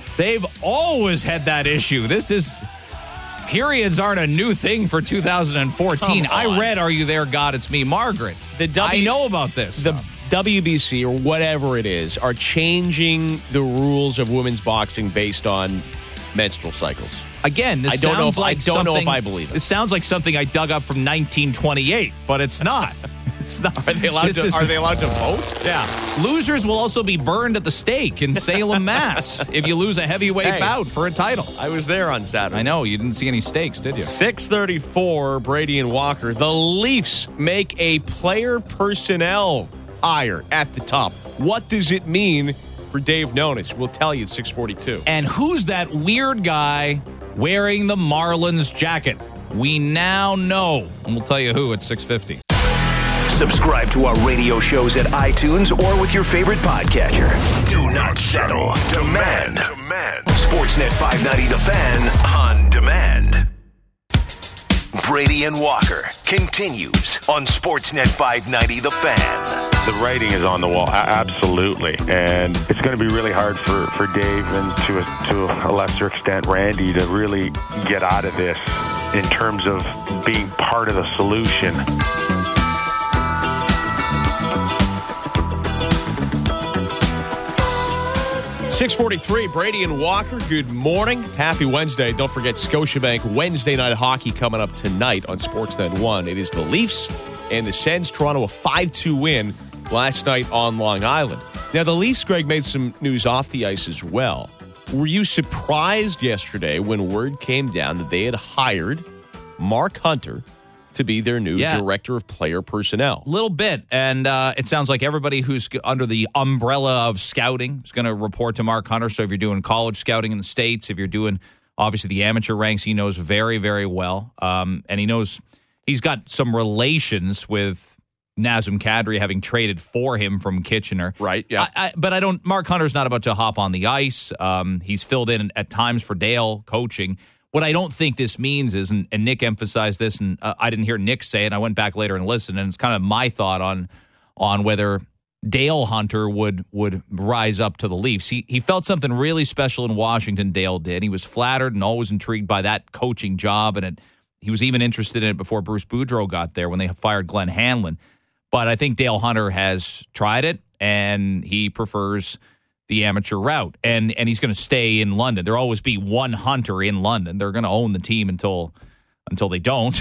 They've always had that issue. This is periods aren't a new thing for two thousand fourteen. I read Are You There, God? It's Me, Margaret.
The w-
I know about this.
The
stuff.
W B C or whatever it is are changing the rules of women's boxing based on menstrual cycles.
Again, this
I don't
sounds
know if,
like
I don't know if
something-
I believe it.
This sounds like something I dug up from nineteen twenty-eight, but it's not. It's not.
Are they allowed
This
to?
is-
Are they allowed to vote?
Yeah. Losers will also be burned at the stake in Salem, Mass. if you lose a heavyweight
Hey.
bout for a title.
I was there on Saturday.
I know you didn't see any stakes, did you?
six thirty-four, Brady and Walker. The Leafs make a player personnel hire at the top. What does it mean for Dave Nonis? We'll tell you at six forty-two.
And who's that weird guy wearing the Marlins jacket? We now know. And we'll tell you who at six fifty.
Subscribe to our radio shows at iTunes or with your favorite podcatcher. Do not settle. Demand. Demand. Sportsnet five ninety The Fan on demand. Brady and Walker continues on Sportsnet five ninety The Fan.
The writing is on the wall, a- absolutely. And it's going to be really hard for, for Dave and to a, to a lesser extent Randy to really get out of this in terms of being part of the solution.
six forty-three, Brady and Walker, good morning. Happy Wednesday. Don't forget Scotiabank Wednesday night hockey coming up tonight on Sportsnet one. It is the Leafs and the Sens. Toronto a five two win last night on Long Island. Now, the Leafs, Greg, made some news off the ice as well. Were you surprised yesterday when word came down that they had hired Mark Hunter to be their new
Yeah.
director of player personnel?
Little bit, and uh, it sounds like everybody who's g- under the umbrella of scouting is going to report to Mark Hunter. So if you're doing college scouting in the States, if you're doing obviously the amateur ranks, he knows very, very well, um, and he knows he's got some relations with Nazem Kadri, having traded for him from Kitchener.
Right, yeah.
I, I, but I don't. Mark Hunter's not about to hop on the ice. Um, he's filled in at times for Dale coaching. What I don't think this means is, and, and Nick emphasized this, and uh, I didn't hear Nick say it. I went back later and listened, and it's kind of my thought on on whether Dale Hunter would would rise up to the Leafs. He he felt something really special in Washington. Dale did. He was flattered and always intrigued by that coaching job, and it, he was even interested in it before Bruce Boudreau got there when they fired Glenn Hanlon. But I think Dale Hunter has tried it, and he prefers the amateur route, and and he's going to stay in London. There'll always be one Hunter in London. They're going to own the team until until they don't,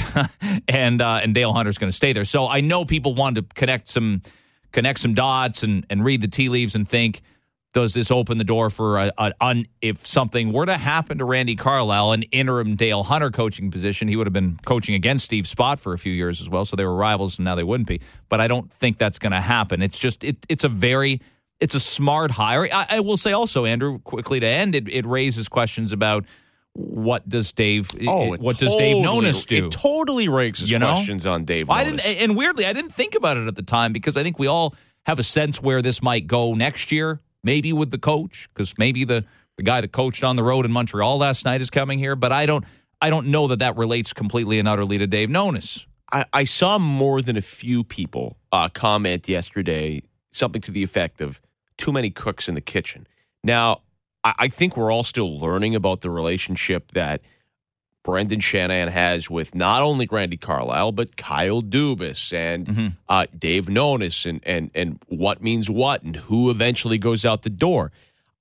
and uh, and Dale Hunter's going to stay there. So I know people want to connect some connect some dots and and read the tea leaves and think, does this open the door for a, a un, if something were to happen to Randy Carlyle, an interim Dale Hunter coaching position? He would have been coaching against Steve Spott for a few years as well, so they were rivals, and now they wouldn't be. But I don't think that's going to happen. It's just it, it's a very It's a smart hire. I, I will say also, Andrew, quickly to end, it, it raises questions about what does Dave
Oh,
what
it
does Dave
totally-
Nonis do?
It totally raises
You know?
questions on Dave
I
Nonis.
didn't, and weirdly, I didn't think about it at the time because I think we all have a sense where this might go next year, maybe with the coach, because maybe the, the guy that coached on the road in Montreal last night is coming here. But I don't I don't know that that relates completely and utterly to Dave Nonis.
I, I saw more than a few people uh, comment yesterday, something to the effect of too many cooks in the kitchen. Now, I, I think we're all still learning about the relationship that Brendan Shanahan has with not only Randy Carlyle, but Kyle Dubas and
Mm-hmm.
uh, Dave Nonis and, and, and what means what and who eventually goes out the door.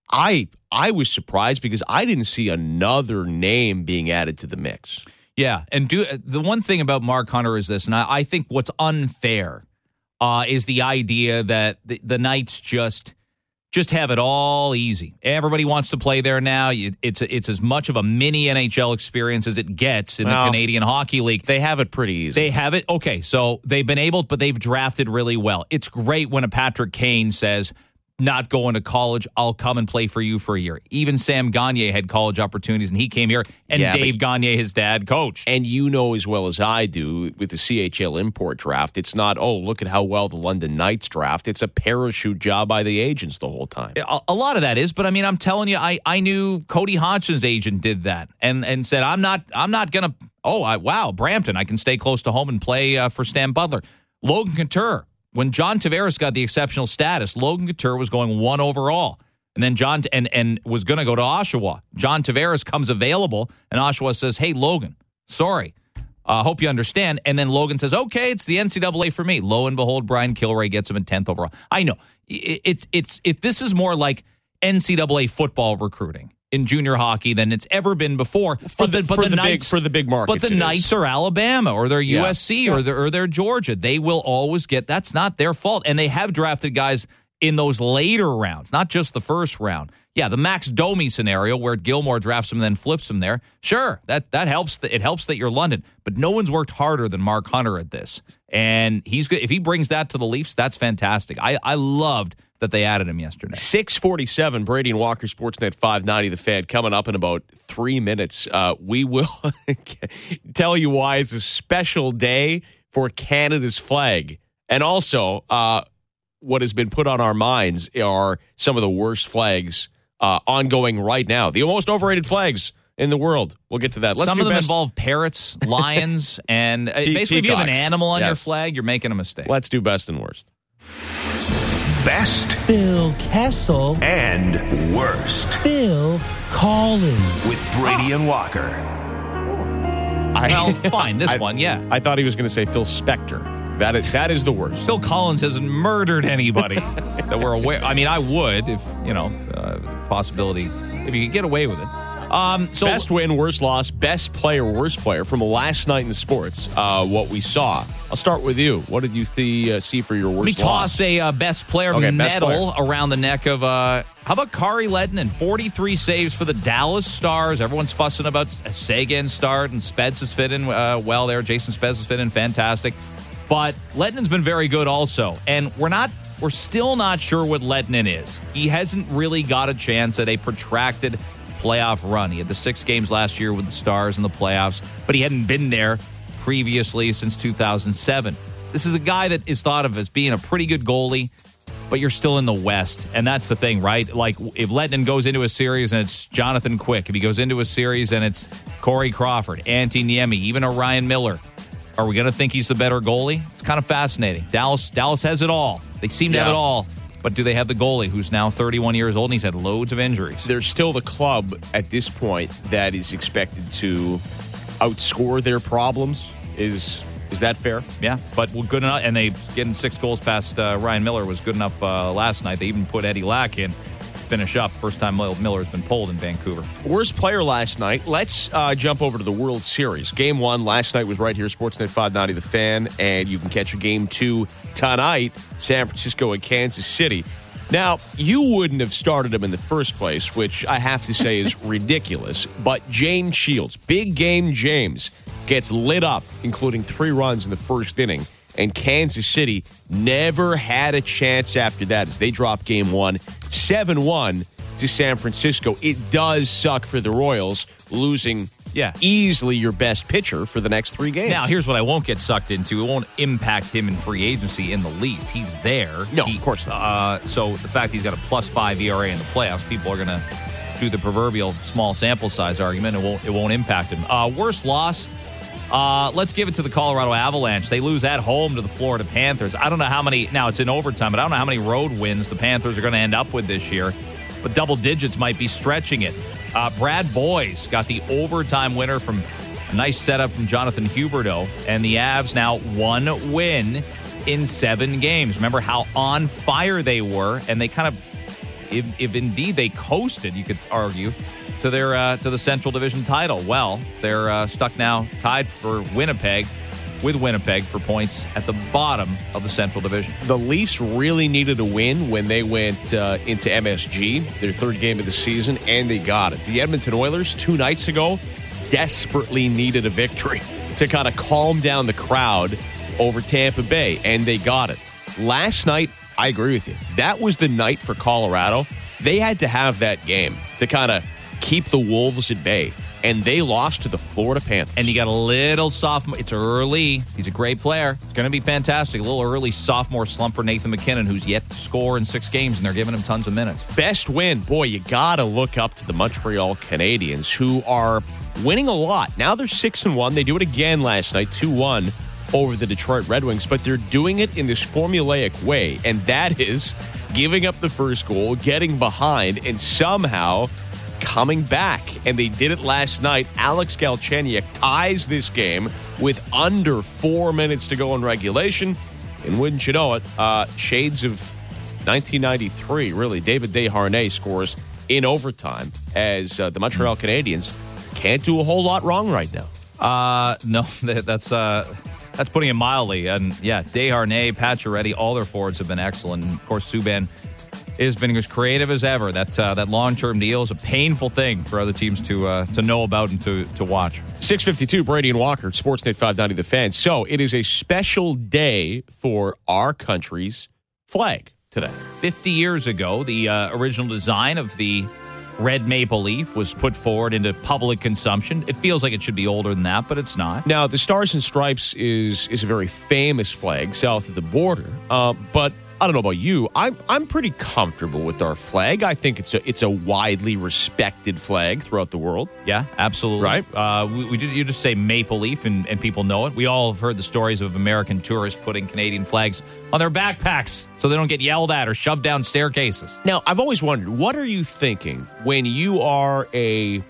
I I was surprised because I didn't see another name being added to the mix.
Yeah, and do the one thing about Mark Hunter is this, and I, I think what's unfair uh, is the idea that the, the Knights just just have it all easy. Everybody wants to play there now. You, it's it's as much of a mini N H L experience as it gets in
Well,
the Canadian Hockey League.
They have it pretty easy.
They have it. Okay, so they've been able, but they've drafted really well. It's great when a Patrick Kane says, not going to college, I'll come and play for you for a year. Even Sam Gagner had college opportunities, and he came here, and
Yeah,
Dave
but-
Gagner, his dad, coached.
And you know as well as I do with the C H L import draft, it's not, oh, look at how well the London Knights draft. It's a parachute job by the agents the whole time.
A, a lot of that is, but I mean, I'm telling you, I, I knew Cody Hodgson's agent did that and, and said, I'm not I'm not going to, oh, I, wow, Brampton, I can stay close to home and play uh, for Stan Butler. Logan Couture, when John Tavares got the exceptional status, Logan Couture was going one overall. And then John and and was going to go to Oshawa. John Tavares comes available, and Oshawa says, "Hey, Logan, sorry. I uh, hope you understand." And then Logan says, "Okay, it's the N C double A for me." Lo and behold, Brian Kilray gets him in tenth overall. I know it, it's it's it. This is more like N C double A football recruiting in junior hockey than it's ever been before.
For
but
the,
the, but
for
the,
the
Knights,
big for the big markets.
But the Knights are Alabama or they're
yeah.
U S C
yeah.
or they're or they're Georgia. They will always get. That's not their fault, and they have drafted guys in those later rounds, not just the first round. Yeah, the Max Domi scenario where Gilmore drafts him and then flips him there. Sure, that that helps. It helps that you're London, but no one's worked harder than Mark Hunter at this, and he's good. If he brings that to the Leafs, that's fantastic. I I loved that they added him yesterday.
six forty-seven, Brady and Walker, Sportsnet five ninety, The Fan. Coming up in about three minutes, uh, we will tell you why it's a special day for Canada's flag, and also uh, what has been put on our minds are some of the worst flags Uh, ongoing right now. The most overrated flags in the world. We'll get to that. Let's
Some
do
of them
best.
involve parrots, lions, and uh,
Pe-
basically if you have an
peacocks.
animal on
Yes.
your flag, you're making a mistake.
Let's do best and worst.
Best
Bill Kessel
and worst
Phil Collins.
with Brady and Walker.
I,
Well, fine, this
I-
one, yeah.
I thought he was going to say Phil Spector. That is that is the worst.
Phil Collins hasn't murdered anybody that we're aware. I mean, I would if, you know, uh, possibility, if you could get away with it. Um, so
Best win, worst loss, best player, worst player from last night in the sports. Uh, what we saw. I'll start with you. What did you see, uh, see for your worst
Let me
loss?
toss a uh, best player
Okay, best
medal
player.
around the neck of, uh, how about Kari Lehtinen? forty-three saves for the Dallas Stars. Everyone's fussing about Sagan start, and Spez is fitting uh, well there. Jason Spez is fitting fantastic. But Lettinen's been very good also. And we're not, we're still not sure what Lehtinen is. He hasn't really got a chance at a protracted playoff run. He had the six games last year with the Stars in the playoffs, but he hadn't been there previously since two thousand seven. This is a guy that is thought of as being a pretty good goalie, but you're still in the West. And that's the thing, right? Like, if Lehtinen goes into a series and it's Jonathan Quick, if he goes into a series and it's Corey Crawford, Antti Niemi, even a Ryan Miller, are we going to think he's the better goalie? It's kind of fascinating. Dallas Dallas has it all. They seem to
Yeah.
have it all. But do they have the goalie who's now thirty-one years old and he's had loads of injuries?
There's still the club at this point that is expected to outscore their problems. Is is that fair?
Yeah, but well, good enough. And they getting six goals past uh, Ryan Miller was good enough uh, last night. They even put Eddie Lack in. Finish up. First time Miller's been pulled in Vancouver.
Worst player last night. Let's uh, jump over to the World Series. Game one last night was right here, Sportsnet five ninety, The Fan, and you can catch a game two tonight, San Francisco and Kansas City. Now, you wouldn't have started him in the first place, which I have to say is ridiculous, but James Shields, big game James, gets lit up, including three runs in the first inning. And Kansas City never had a chance after that as they dropped game one, seven one to San Francisco. It does suck for the Royals, losing
Yeah.
easily your best pitcher for the next three games.
Now, here's what I won't get sucked into. It won't impact him in free agency in the least. He's there.
No,
He-
of course not.
Uh, so the fact he's got a plus five E R A in the playoffs, people are going to do the proverbial small sample size argument. It won't. It won't impact him. Uh, worst loss. Uh, let's give it to the Colorado Avalanche. They lose at home to the Florida Panthers. I don't know how many. Now it's in overtime, but I don't know how many road wins the Panthers are going to end up with this year. But double digits might be stretching it. Uh, Brad Boyes got the overtime winner from a nice setup from Jonathan Huberdeau, and the Avs now one win in seven games. Remember how on fire they were, and they kind of, if, if indeed they coasted, you could argue, to their uh, to the Central Division title. Well, they're uh, stuck now, tied for Winnipeg, with Winnipeg for points at the bottom of the Central Division.
The Leafs really needed a win when they went uh, into M S G, their third game of the season, and they got it. The Edmonton Oilers, two nights ago, desperately needed a victory to kind of calm down the crowd over Tampa Bay, and they got it. Last night, I agree with you. That was the night for Colorado. They had to have that game to kind of keep the Wolves at bay, and they lost to the Florida Panthers.
And you got a little sophomore. It's early. He's a great player. It's going to be fantastic. A little early sophomore slump for Nathan McKinnon, who's yet to score in six games, and they're giving him tons of minutes.
Best win. Boy, you got to look up to the Montreal Canadiens, who are winning a lot. Now they're six and one. They do it again last night, two one over the Detroit Red Wings, but they're doing it in this formulaic way, and that is giving up the first goal, getting behind, and somehow coming back. And they did it last night. Alex Galchenyuk ties this game with under four minutes to go in regulation. And wouldn't you know it, uh, shades of nineteen ninety-three, really. David Desharnais scores in overtime as uh, the Montreal Canadiens can't do a whole lot wrong right now.
Uh, no, that's uh, that's putting it mildly. And yeah, Desharnais, Pacioretty, all their forwards have been excellent. And of course, Subban has been as creative as ever. That uh, that long-term deal is a painful thing for other teams to uh, to know about and to to watch.
six fifty-two, Brady and Walker, Sportsnet five ninety The Fan. So it is a special day for our country's flag today.
fifty years ago, the uh, original design of the red maple leaf was put forward into public consumption. It feels like it should be older than that, but it's not.
Now, the Stars and Stripes is is a very famous flag south of the border, uh, but I don't know about you. I'm I'm pretty comfortable with our flag. I think it's a it's a widely respected flag throughout the world.
Yeah, absolutely.
Right?
Uh, we, we did, you just say maple leaf, and, and people know it. We all have heard the stories of American tourists putting Canadian flags on their backpacks so they don't get yelled at or shoved down staircases.
Now, I've always wondered, what are you thinking when you are a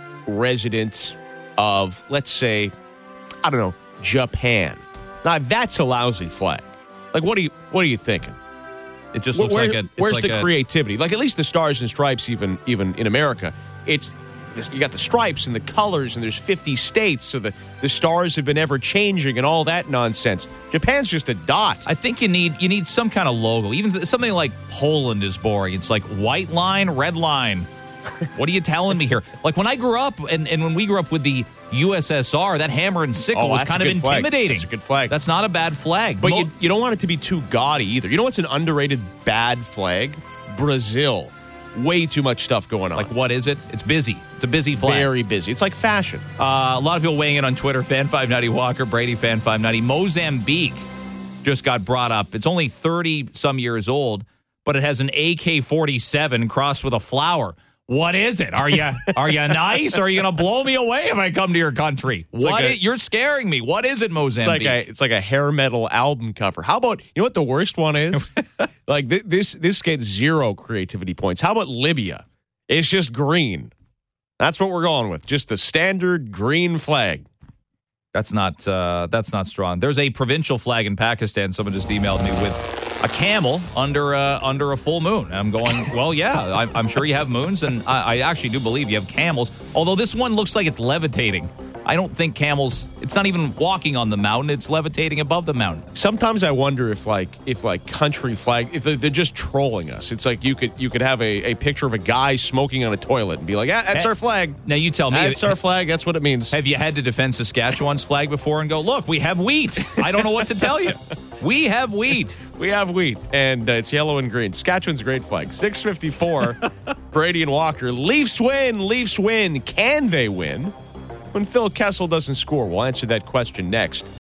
resident of, let's say, I don't know, Japan? Now, that's a lousy flag. Like, what are you what are you thinking?
It just looks
Where,
like a. It's
where's
like
the
a,
creativity? Like, at least the Stars and Stripes, even even in America, it's you got the stripes and the colors, and there's fifty states, so the, the stars have been ever changing and all that nonsense. Japan's just a dot.
I think you need you need some kind of logo. Even something like Poland is boring. It's like white line, red line. What are you telling me here? Like when I grew up, and, and when we grew up with the U S S R, that hammer and sickle
Oh,
was
that's
kind
a
of
good flag.
intimidating.
That's a good flag.
That's not a bad flag.
But
Mo-
you, you don't want it to be too gaudy either. You know what's an underrated bad flag? Brazil. Way too much stuff going on.
Like, what is it? It's busy. It's a busy flag.
Very busy. It's like fashion.
Uh, a lot of people weighing in on Twitter. Fan five ninety Walker, Brady Fan five ninety. Mozambique just got brought up. It's only thirty-some years old, but it has an A K forty-seven crossed with a flower. What is it? Are you are you nice? Or are you going to blow me away if I come to your country?
It's
What?
like a-
is, you're scaring me. What is it,
It's
Mozambique?
like a it's like a hair metal album cover. How about, you know what the worst one is? Like th- this this gets zero creativity points. How about Libya? It's just green. That's what we're going with. Just the standard green flag.
That's not uh, that's not strong. There's a provincial flag in Pakistan. Someone just emailed me with a camel under uh, under a full moon. I'm going, well, yeah, I'm, I'm sure you have moons, and I, I actually do believe you have camels. Although this one looks like it's levitating. I don't think camels. It's not even walking on the mountain. It's levitating above the mountain.
Sometimes I wonder if like if like country flag, if they're, they're just trolling us. It's like you could you could have a, a picture of a guy smoking on a toilet and be like, ah, that's
Hey,
our flag.
Now you tell me.
That's our flag. That's what it means.
Have you had to defend Saskatchewan's flag before and go, look, we have wheat? I don't know what to tell you. We have wheat.
We have wheat, and uh, it's yellow and green. Saskatchewan's a great flag. six fifty-four, Brady and Walker. Leafs win. Leafs win. Can they win when Phil Kessel doesn't score? We'll answer that question next.